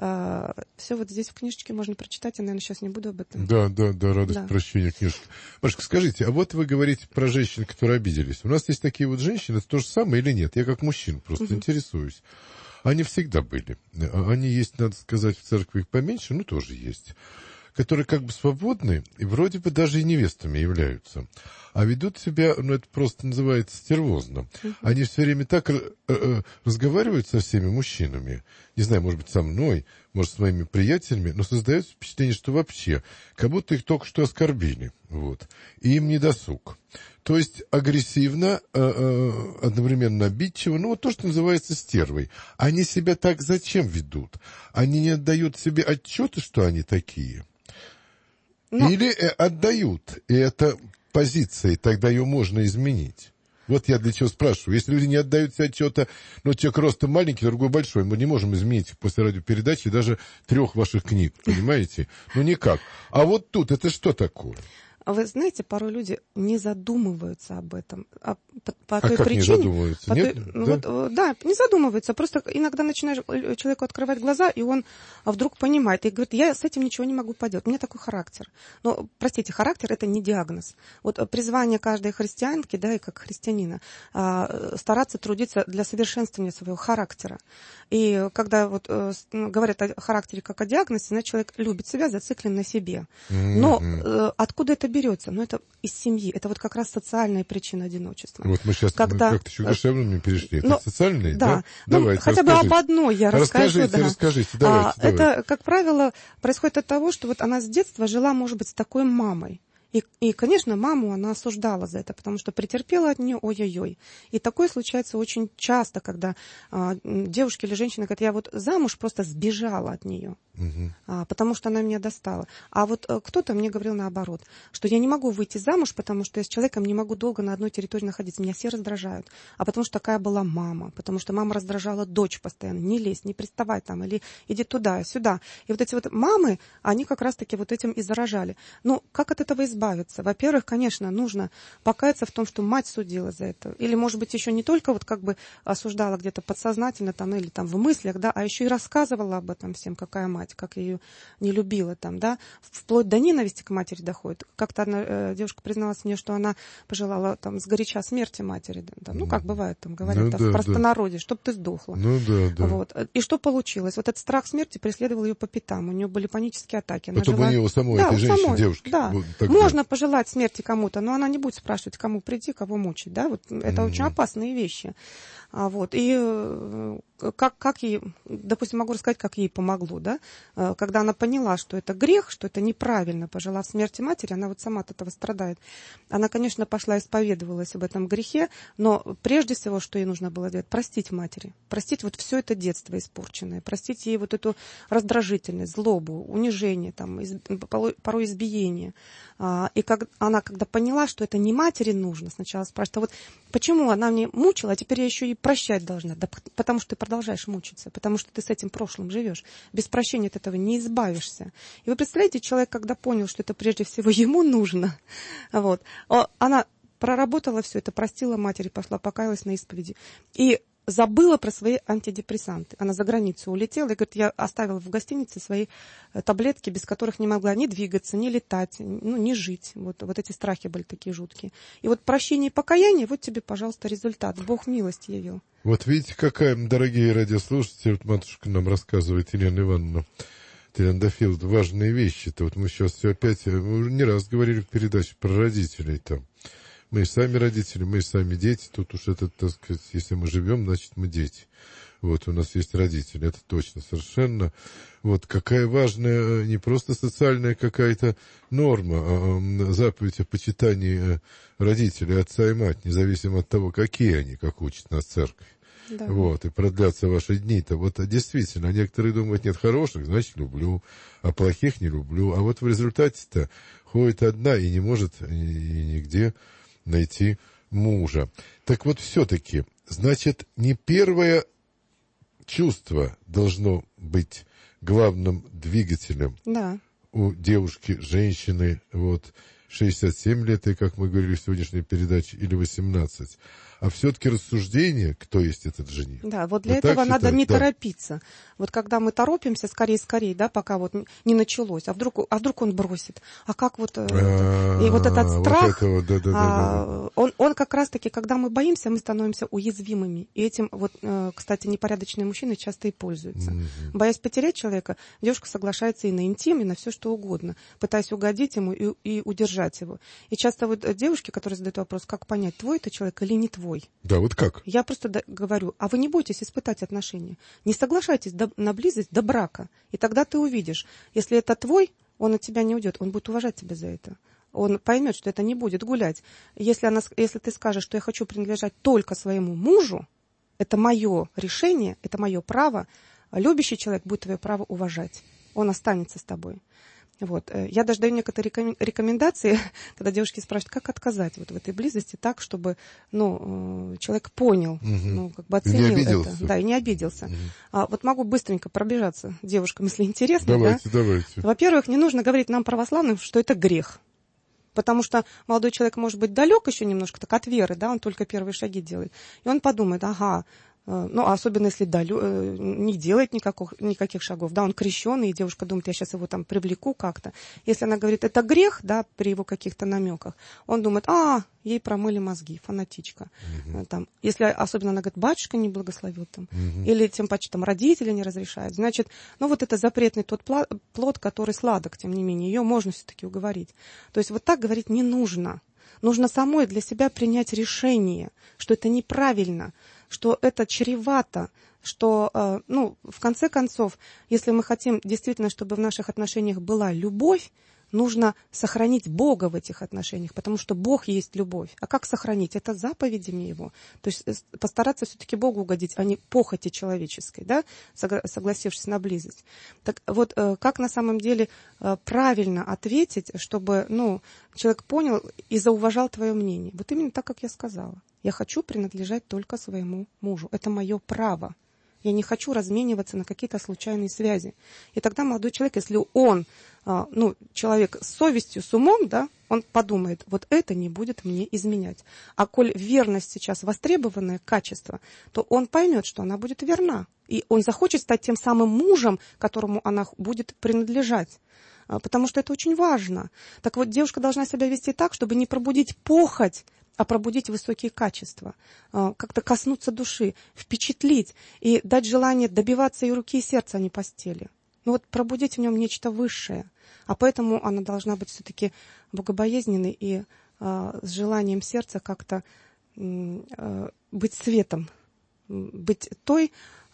все вот здесь в книжечке можно прочитать, я, наверное, сейчас не буду об этом. Да, радость прощения книжка. Машка, скажите, а вот вы говорите про женщин, которые обиделись. У нас есть такие вот женщины, это то же самое или нет? Я как мужчина просто интересуюсь. Они всегда были. Они есть, надо сказать, в церкви их поменьше, но тоже есть. Которые как бы свободны и вроде бы даже и невестами являются. А ведут себя, это просто называется стервозно. Они все время так разговаривают со всеми мужчинами. Не знаю, может быть, со мной, может, с моими приятелями, но создается впечатление, что вообще, как будто их только что оскорбили. Вот. И им не досуг. То есть агрессивно, одновременно обидчиво, то, что называется стервой. Они себя так зачем ведут? Они не отдают себе отчета, что они такие? Или отдают, и это позиция, и тогда ее можно изменить. Вот я для чего спрашиваю. Если люди не отдают себе отчета, человек ростом маленький, другой большой, мы не можем изменить после радиопередачи даже 3 ваших книг, понимаете? Никак. А вот тут это что такое? Вы знаете, порой люди не задумываются об этом. По той как причине, не задумываются? Нет? Не задумываются. Просто иногда начинаешь человеку открывать глаза, и он вдруг понимает. И говорит, я с этим ничего не могу поделать. У меня такой характер. Но, простите, характер – это не диагноз. Вот призвание каждой христианки, и как христианина, стараться трудиться для совершенствования своего характера. И когда говорят о характере как о диагнозе, значит, человек любит себя, зациклен на себе. Но откуда это берется? Это из семьи. Это как раз социальная причина одиночества. Вот мы сейчас как-то еще душевными перешли. Это социальные, да? Давайте, хотя бы об одной я расскажу. Расскажите, давайте. Это, как правило, происходит от того, что она с детства жила, может быть, с такой мамой. И, конечно, маму она осуждала за это, потому что претерпела от нее ой-ой-ой. И такое случается очень часто, когда девушки или женщины говорят, я замуж просто сбежала от нее, потому что она меня достала. А кто-то мне говорил наоборот, что я не могу выйти замуж, потому что я с человеком не могу долго на одной территории находиться, меня все раздражают. А потому что такая была мама, потому что мама раздражала дочь постоянно, не лезь, не приставай там, или иди туда, сюда. И эти мамы, они как раз-таки этим и заражали. Как от этого избавиться? Во-первых, конечно, нужно покаяться в том, что мать судила за это. Или, может быть, еще не только осуждала где-то подсознательно или в мыслях, а еще и рассказывала об этом всем, какая мать, как ее не любила вплоть до ненависти к матери доходит. Как-то одна девушка призналась мне, что она пожелала сгоряча смерти матери. Как бывает, говорят в простонародье, чтоб ты сдохла. И что получилось? Этот страх смерти преследовал ее по пятам. У нее были панические атаки. Потом у нее самой, этой женщины, девушки. Да. Можно пожелать смерти кому-то, но она не будет спрашивать, кому прийти, кого мучить. Это очень опасные вещи. И как ей, допустим, могу рассказать, как ей помогло, когда она поняла, что это грех, что это неправильно, пожелав смерти матери, она сама от этого страдает. Она, конечно, пошла исповедовалась об этом грехе, но прежде всего, что ей нужно было делать, простить матери, простить все это детство испорченное, простить ей эту раздражительность, злобу, унижение, порой избиение. И когда поняла, что это не матери нужно, сначала спрашивает, почему она мне мучила, а теперь я еще и прощать должна? Да потому что ты продолжаешь мучиться, потому что ты с этим прошлым живешь. Без прощения от этого не избавишься. И вы представляете, человек, когда понял, что это прежде всего ему нужно, она проработала все это, простила матери, пошла, покаялась на исповеди. И забыла про свои антидепрессанты. Она за границу улетела и говорит, я оставила в гостинице свои таблетки, без которых не могла ни двигаться, ни летать, ну, ни жить. Вот эти страхи были такие жуткие. И вот прощение и покаяние, вот тебе, пожалуйста, результат. Бог милость явил. Вот видите, какая, дорогие радиослушатели, вот матушка нам рассказывает, Елена Ивановна Трендафилд, важные вещи-то. Вот мы сейчас все опять, мы уже не раз говорили в передаче про родителей там. Мы и сами родители, мы и сами дети. Тут уж это, так сказать, если мы живем, значит мы дети. Вот, у нас есть родители, это точно, совершенно. Вот, какая важная, не просто социальная какая-то норма, а заповедь о почитании родителей, отца и мать, независимо от того, какие они, как учит нас церковь. Да. Вот, и продлятся ваши дни-то. Вот, действительно, некоторые думают, нет хороших, значит, люблю, а плохих не люблю. А вот в результате-то ходит одна и не может и нигде найти мужа. Так вот, все-таки, значит, не первое чувство должно быть главным двигателем у девушки, женщины, вот, 67 лет, и, как мы говорили в сегодняшней передаче, или 18, а все-таки рассуждение, кто есть этот жених. Да, вот для этого надо не торопиться. Вот когда мы торопимся, скорее, да, пока вот не началось, а вдруг он бросит, а как вот... И вот этот страх, он как раз-таки, когда мы боимся, мы становимся уязвимыми. И этим, вот, кстати, непорядочные мужчины часто и пользуются. Боясь потерять человека, девушка соглашается и на интим, и на все, что угодно, пытаясь угодить ему и удержать его. И часто вот девушки, которые задают вопрос, как понять, твой это человек или не твой. Да, вот как? Я просто говорю, а вы не бойтесь испытать отношения. Не соглашайтесь на близость до брака. И тогда ты увидишь, если это твой, он от тебя не уйдет, он будет уважать тебя за это. Он поймет, что это не будет гулять. Если ты скажешь, что я хочу принадлежать только своему мужу, это мое решение, это мое право, любящий человек будет твое право уважать. Он останется с тобой. Вот. Я даже даю некоторые рекомендации, когда девушки спрашивают, как отказать вот в этой близости так, чтобы человек понял, как бы оценил это. Да, и не обиделся. Вот могу быстренько пробежаться девушкам, если интересно. Давайте. Во-первых, не нужно говорить нам, православным, что это грех. Потому что молодой человек может быть далек еще немножко так от веры, да, он только первые шаги делает. И он подумает, особенно если не делает никаких шагов, да, он крещеный, и девушка думает, я сейчас его там привлеку как-то. Если она говорит, это грех, да, при его каких-то намеках, он думает, ей промыли мозги, фанатичка. Там, если особенно она говорит, батюшка не благословил, там, или тем паче там родители не разрешают, значит, вот это запретный тот плод, который сладок, тем не менее, ее можно все-таки уговорить. То есть вот так говорить не нужно. Нужно самой для себя принять решение, что это неправильно, что это чревато, что, в конце концов, если мы хотим действительно, чтобы в наших отношениях была любовь, нужно сохранить Бога в этих отношениях, потому что Бог есть любовь. А как сохранить? Это заповедями Его. То есть постараться все-таки Богу угодить, а не похоти человеческой, да, согласившись на близость. Так вот, как на самом деле правильно ответить, чтобы, человек понял и зауважал твое мнение? Вот именно так, как я сказала. Я хочу принадлежать только своему мужу. Это мое право. Я не хочу размениваться на какие-то случайные связи. И тогда молодой человек, если он, человек с совестью, с умом, да, он подумает, вот это не будет мне изменять. А коль верность сейчас востребованное качество, то он поймет, что она будет верна. И он захочет стать тем самым мужем, которому она будет принадлежать. Потому что это очень важно. Так вот, девушка должна себя вести так, чтобы не пробудить похоть, а пробудить высокие качества, как-то коснуться души, впечатлить и дать желание добиваться и руки, и сердца, а не постели. Пробудить в нем нечто высшее. А поэтому она должна быть все-таки богобоязненной и с желанием сердца как-то быть светом, быть той,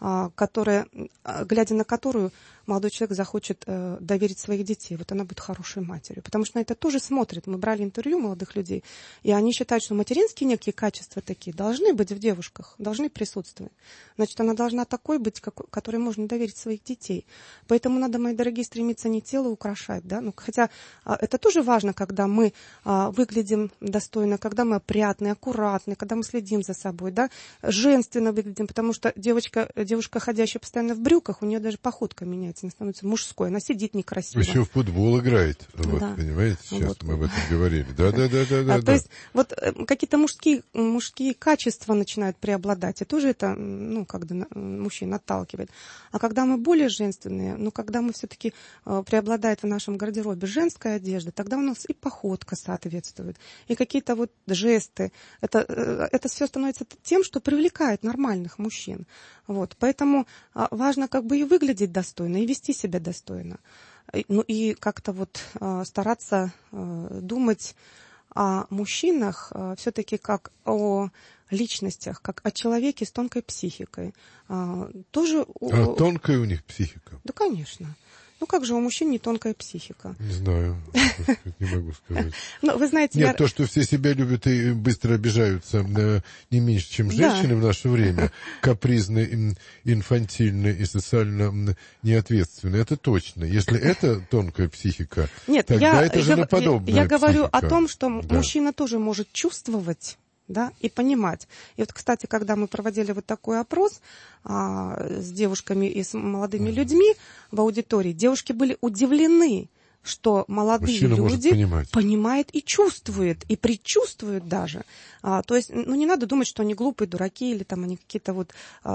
глядя на которую молодой человек захочет доверить своих детей. Вот она будет хорошей матерью. Потому что на это тоже смотрят. Мы брали интервью молодых людей, и они считают, что материнские некие качества такие должны быть в девушках, должны присутствовать. Значит, она должна такой быть, которой можно доверить своих детей. Поэтому надо, мои дорогие, стремиться не тело украшать. Да? Хотя это тоже важно, когда мы выглядим достойно, когда мы опрятны, аккуратны, когда мы следим за собой, да? Женственно выглядим, потому что девочка девушка, ходящая постоянно в брюках, у нее даже походка меняется, она становится мужской, она сидит некрасиво. Еще в футбол играет, вот, да. Понимаете, сейчас вот. Мы об этом говорили. Да. То есть вот какие-то мужские качества начинают преобладать, и тоже это, когда мужчин отталкивает. А когда мы более женственные, когда мы все-таки преобладает в нашем гардеробе женская одежда, тогда у нас и походка соответствует, и какие-то вот жесты. Это все становится тем, что привлекает нормальных мужчин. Вот. Поэтому важно как бы и выглядеть достойно, и вести себя достойно. И как-то вот стараться думать о мужчинах все-таки как о личностях, как о человеке с тонкой психикой. Тоже тонкая у них психика? Да, конечно. Как же у мужчин не тонкая психика? Не знаю, не могу сказать. Вы знаете, Нет, то, что все себя любят и быстро обижаются не меньше, чем женщины в наше время, капризные, инфантильные и социально неответственные, это точно. Если это тонкая психика, тогда это женоподобная Я говорю психика. О том, что мужчина тоже может чувствовать, и понимать. И вот, кстати, когда мы проводили вот такой опрос с девушками и с молодыми людьми в аудитории, девушки были удивлены, что молодые люди понимают и чувствуют, и предчувствуют даже. То есть, не надо думать, что они глупые, дураки, или там они какие-то вот,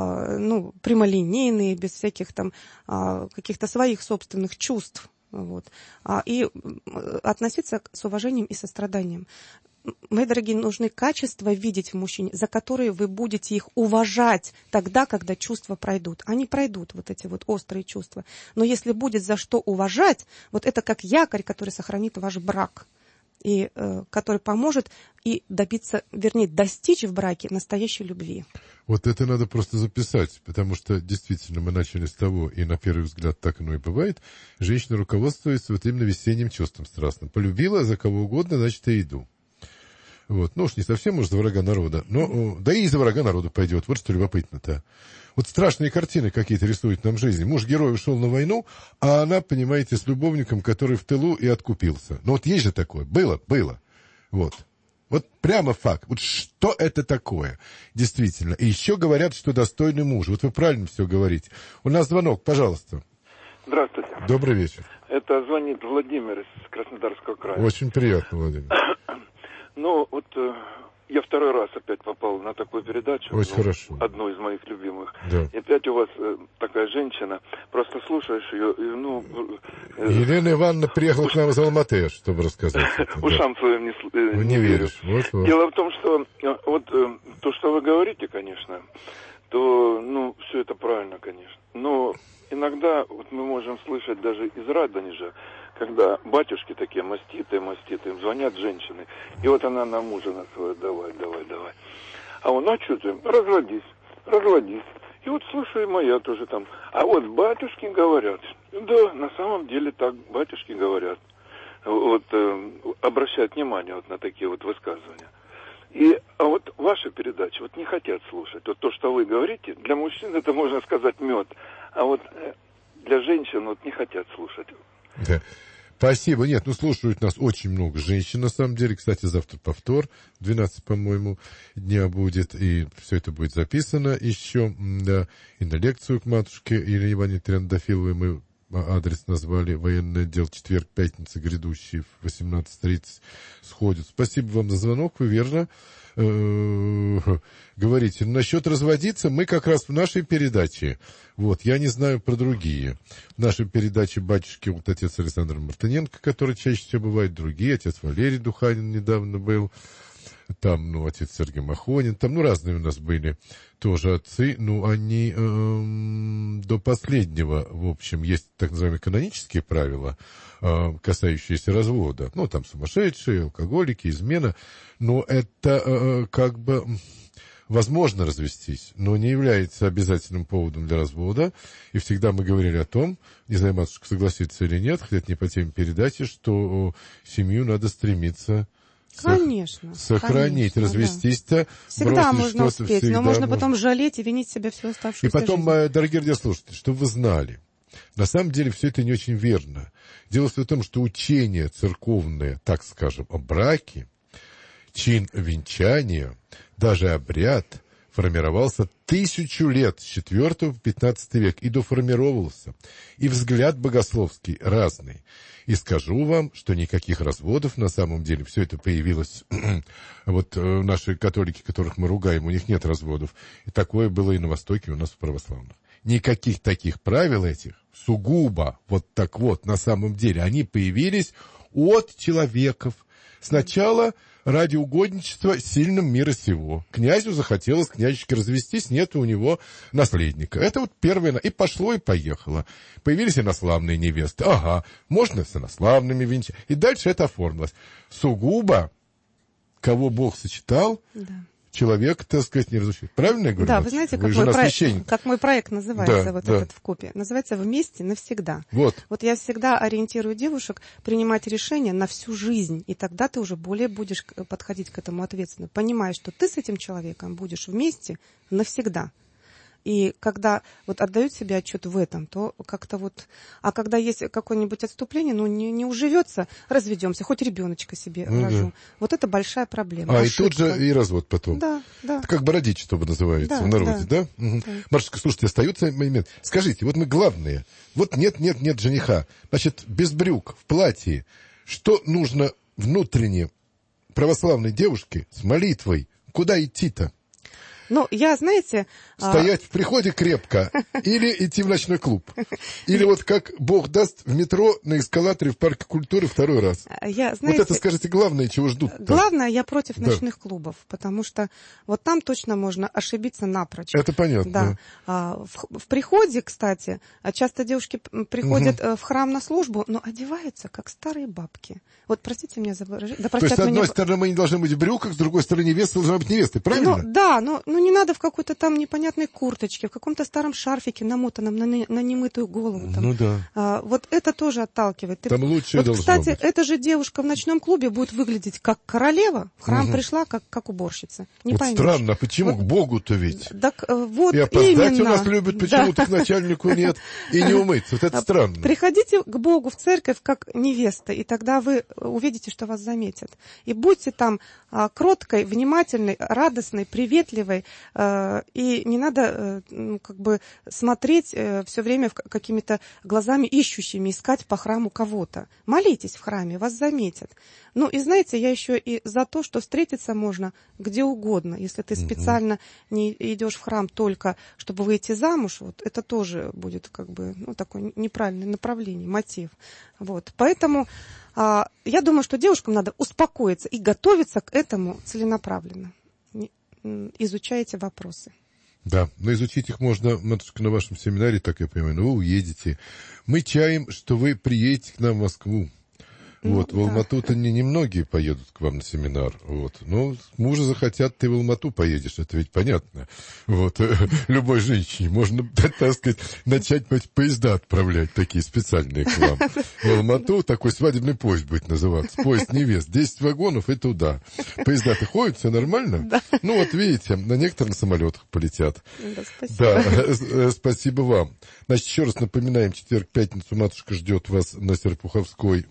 прямолинейные, без всяких там каких-то своих собственных чувств. Вот. И относиться с уважением и состраданием. Мои дорогие, нужны качества видеть в мужчине, за которые вы будете их уважать тогда, когда чувства пройдут. Они пройдут, вот эти вот острые чувства. Но если будет за что уважать, вот это как якорь, который сохранит ваш брак, и который поможет и достичь в браке настоящей любви. Вот это надо просто записать, потому что действительно мы начали с того, и на первый взгляд так оно и бывает, женщина руководствуется вот именно весенним чувством страстным. Полюбила за кого угодно, значит, и иду. Вот. Уж не совсем, может, за врага народа, но да и за врага народа пойдет. Вот что любопытно-то. Вот страшные картины какие-то рисуют нам в жизни. Муж-герой ушел на войну, а она, понимаете, с любовником, который в тылу и откупился. Ну вот есть же такое. Было. Вот прямо факт. Вот что это такое? Действительно. И еще говорят, что достойный муж. Вот вы правильно все говорите. У нас звонок, пожалуйста. Здравствуйте. Добрый вечер. Это звонит Владимир из Краснодарского края. Очень приятно, Владимир. Я второй раз опять попал на такую передачу. Очень хорошо. Одну из моих любимых. Да. И опять у вас такая женщина. Просто слушаешь ее, Елена Ивановна приехала к нам из Алматы, чтобы рассказать. Ушам своим не веришь. Вот. Дело в том, что то, что вы говорите, конечно, то, все это правильно, конечно. Но иногда мы можем слышать даже из Радонежа, когда батюшки такие маститые, им звонят женщины, и вот она на мужа на свое, давай. А он, что ты, разводись. И вот слушай, моя тоже там. А вот батюшки говорят. Да, на самом деле так батюшки говорят. Обращают внимание на такие высказывания. А вот ваши передачи не хотят слушать. Вот то, что вы говорите, для мужчин это, можно сказать, мед. А вот для женщин не хотят слушать. Да. Спасибо. Нет, слушают нас очень много женщин, на самом деле. Кстати, завтра повтор, 12, по-моему, дня будет, и все это будет записано еще, да, и на лекцию к матушке Елене Ивановне Трендафиловой мы адрес назвали, военный отдел, четверг, пятница, грядущий в 18:30 сходит. Спасибо вам за звонок, вы верно говорите. Насчет разводиться мы как раз в нашей передаче, я не знаю про другие. В нашей передаче батюшки, отец Александр Мартыненко, который чаще всего бывает, другие, отец Валерий Духанин недавно был, там, отец Сергей Махонин, там, разные у нас были тоже отцы, они до последнего, в общем, есть так называемые канонические правила, касающиеся развода. Там сумасшедшие, алкоголики, измена, но это возможно развестись, но не является обязательным поводом для развода. И всегда мы говорили о том, не знаю, матушка согласится или нет, хотя это не по теме передачи, что семью надо стремиться сохранить, развестись-то. Всегда можно успеть, но можно потом жалеть и винить себя всю оставшуюся жизнь. И потом, дорогие радиослушатели, чтобы вы знали, на самом деле все это не очень верно. Дело в том, что учение церковное, так скажем, о браке, чин венчания, даже обряд формировался 1000 лет, с 4 по 15 век, и доформировался. И взгляд богословский разный. И скажу вам, что никаких разводов на самом деле, все это появилось, вот наши католики, которых мы ругаем, у них нет разводов. И такое было и на Востоке у нас в православных. Никаких таких правил этих, сугубо, вот так вот, на самом деле, они появились от человеков. Сначала ради угодничества сильным мира сего. Князю захотелось княжечке развестись, нет у него наследника. Это вот первое. И пошло, и поехало. Появились инославные невесты. Ага, можно с инославными венчать. И дальше это оформилось. Сугубо, кого Бог сочетал, человек, так сказать, не разлучит. Правильно я говорю? Да, вы знаете, как мой проект называется, этот вкупе. Называется «Вместе навсегда». Вот я всегда ориентирую девушек принимать решения на всю жизнь, и тогда ты уже более будешь подходить к этому ответственно, понимая, что ты с этим человеком будешь вместе навсегда. И когда вот отдают себе отчет в этом, то как-то вот... А когда есть какое-нибудь отступление, не уживется, разведемся, хоть ребеночка себе рожу. Вот это большая проблема. Ошибка. И тут же и развод потом. Да. Это как бородичество называется в народе, да? Угу. Да. Машечка, слушайте, остается момент. Скажите, вот мы главные. Вот нет жениха. Значит, без брюк, в платье. Что нужно внутренне православной девушке с молитвой? Куда идти-то? Ну, я, знаете... Стоять в приходе крепко или идти в ночной клуб? Или вот как Бог даст в метро, на эскалаторе в парке культуры второй раз? Вот это, скажите, главное, чего ждут? Главное, я против ночных клубов, потому что вот там точно можно ошибиться напрочь. Это понятно. Да. В приходе, кстати, часто девушки приходят в храм на службу, но одеваются как старые бабки. Вот простите меня за выражение. То есть, с одной стороны, мы не должны быть в брюках, с другой стороны, невеста должна быть невестой, правильно? Но не надо в какой-то там непонятной курточке, в каком-то старом шарфике, намотанном на немытую голову. Там. Ну да. Вот это тоже отталкивает. Там лучше вот, должно кстати, быть. Эта же девушка в ночном клубе будет выглядеть как королева, в храм пришла как уборщица. Не вот поймешь. Странно, почему к Богу-то ведь? Так, вот и опоздать именно. У нас любят почему-то к начальнику нет, и не умыться. Вот это странно. Приходите к Богу в церковь как невеста, и тогда вы увидите, что вас заметят. И будьте там кроткой, внимательной, радостной, приветливой, и не надо смотреть все время какими-то глазами ищущими, искать по храму кого-то. Молитесь в храме, вас заметят. Ну и знаете, я еще и за то, что встретиться можно где угодно. Если ты специально не идешь в храм только, чтобы выйти замуж, вот это тоже будет такое неправильное направление, мотив. Вот. Поэтому я думаю, что девушкам надо успокоиться и готовиться к этому целенаправленно. Изучайте вопросы. Да, но изучить их можно, матушка, на вашем семинаре, так я понимаю, но вы уедете. Мы чаем, что вы приедете к нам в Москву. Вот, в Алмату-то немногие поедут к вам на семинар. Вот. Но мужа захотят, ты в Алмату поедешь, это ведь понятно. Вот. Любой женщине можно, так сказать, начать поезда отправлять, такие специальные к вам. В Алмату такой свадебный поезд будет называться. Поезд невест. 10 вагонов и туда. Поезда-то ходят, все нормально? Да. Ну вот видите, на некоторых самолетах полетят. Да, спасибо. Да, спасибо вам. Значит, еще раз напоминаем, четверг-пятницу матушка ждет вас на Серпуховской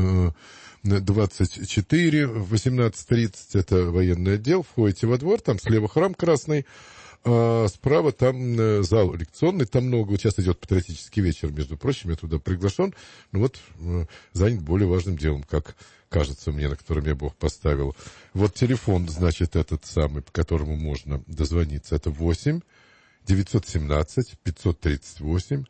24, в 18:30 это военный отдел, входите во двор, там слева храм красный, а справа там зал лекционный, там много, вот сейчас идет патриотический вечер, между прочим, я туда приглашен, но вот занят более важным делом, как кажется мне, на который меня Бог поставил. Вот телефон, значит, этот самый, по которому можно дозвониться, это 8-917-538-80-76,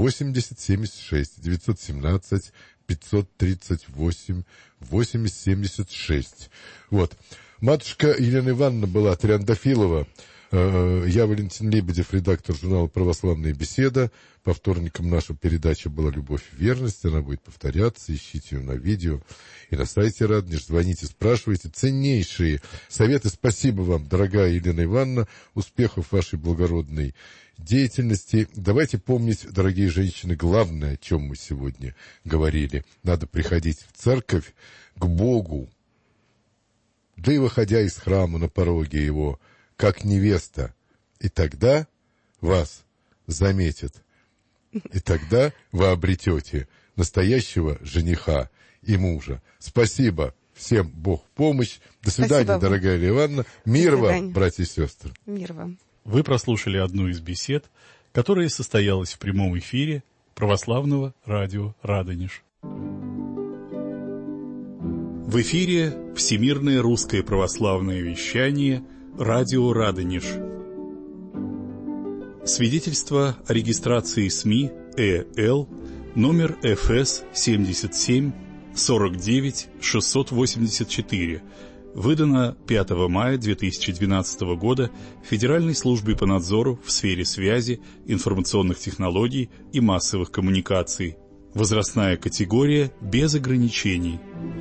917-538-80-76. Вот. Матушка Елена Ивановна была Триандафилова. Я Валентин Лебедев, редактор журнала «Православная беседа». По вторникам наша передача была «Любовь и верность». Она будет повторяться. Ищите ее на видео и на сайте Радниш. Звоните, спрашивайте. Ценнейшие советы. Спасибо вам, дорогая Елена Ивановна. Успехов в вашей благородной деятельности. Давайте помнить, дорогие женщины, главное, о чем мы сегодня говорили. Надо приходить в церковь к Богу, да и выходя из храма на пороге его, как невеста. И тогда вас заметят. И тогда вы обретете настоящего жениха и мужа. Спасибо. Всем Бог в помощь. До свидания, Спасибо, дорогая Илья Ивановна. Мир вам, свидания. братья и сестры. Мир вам. Вы прослушали одну из бесед, которая состоялась в прямом эфире православного радио «Радонеж». В эфире Всемирное русское православное вещание «Радио Радонеж». Свидетельство о регистрации СМИ ЭЛ номер ФС 77 49 684, выдано 5 мая 2012 года Федеральной службой по надзору в сфере связи, информационных технологий и массовых коммуникаций. Возрастная категория без ограничений.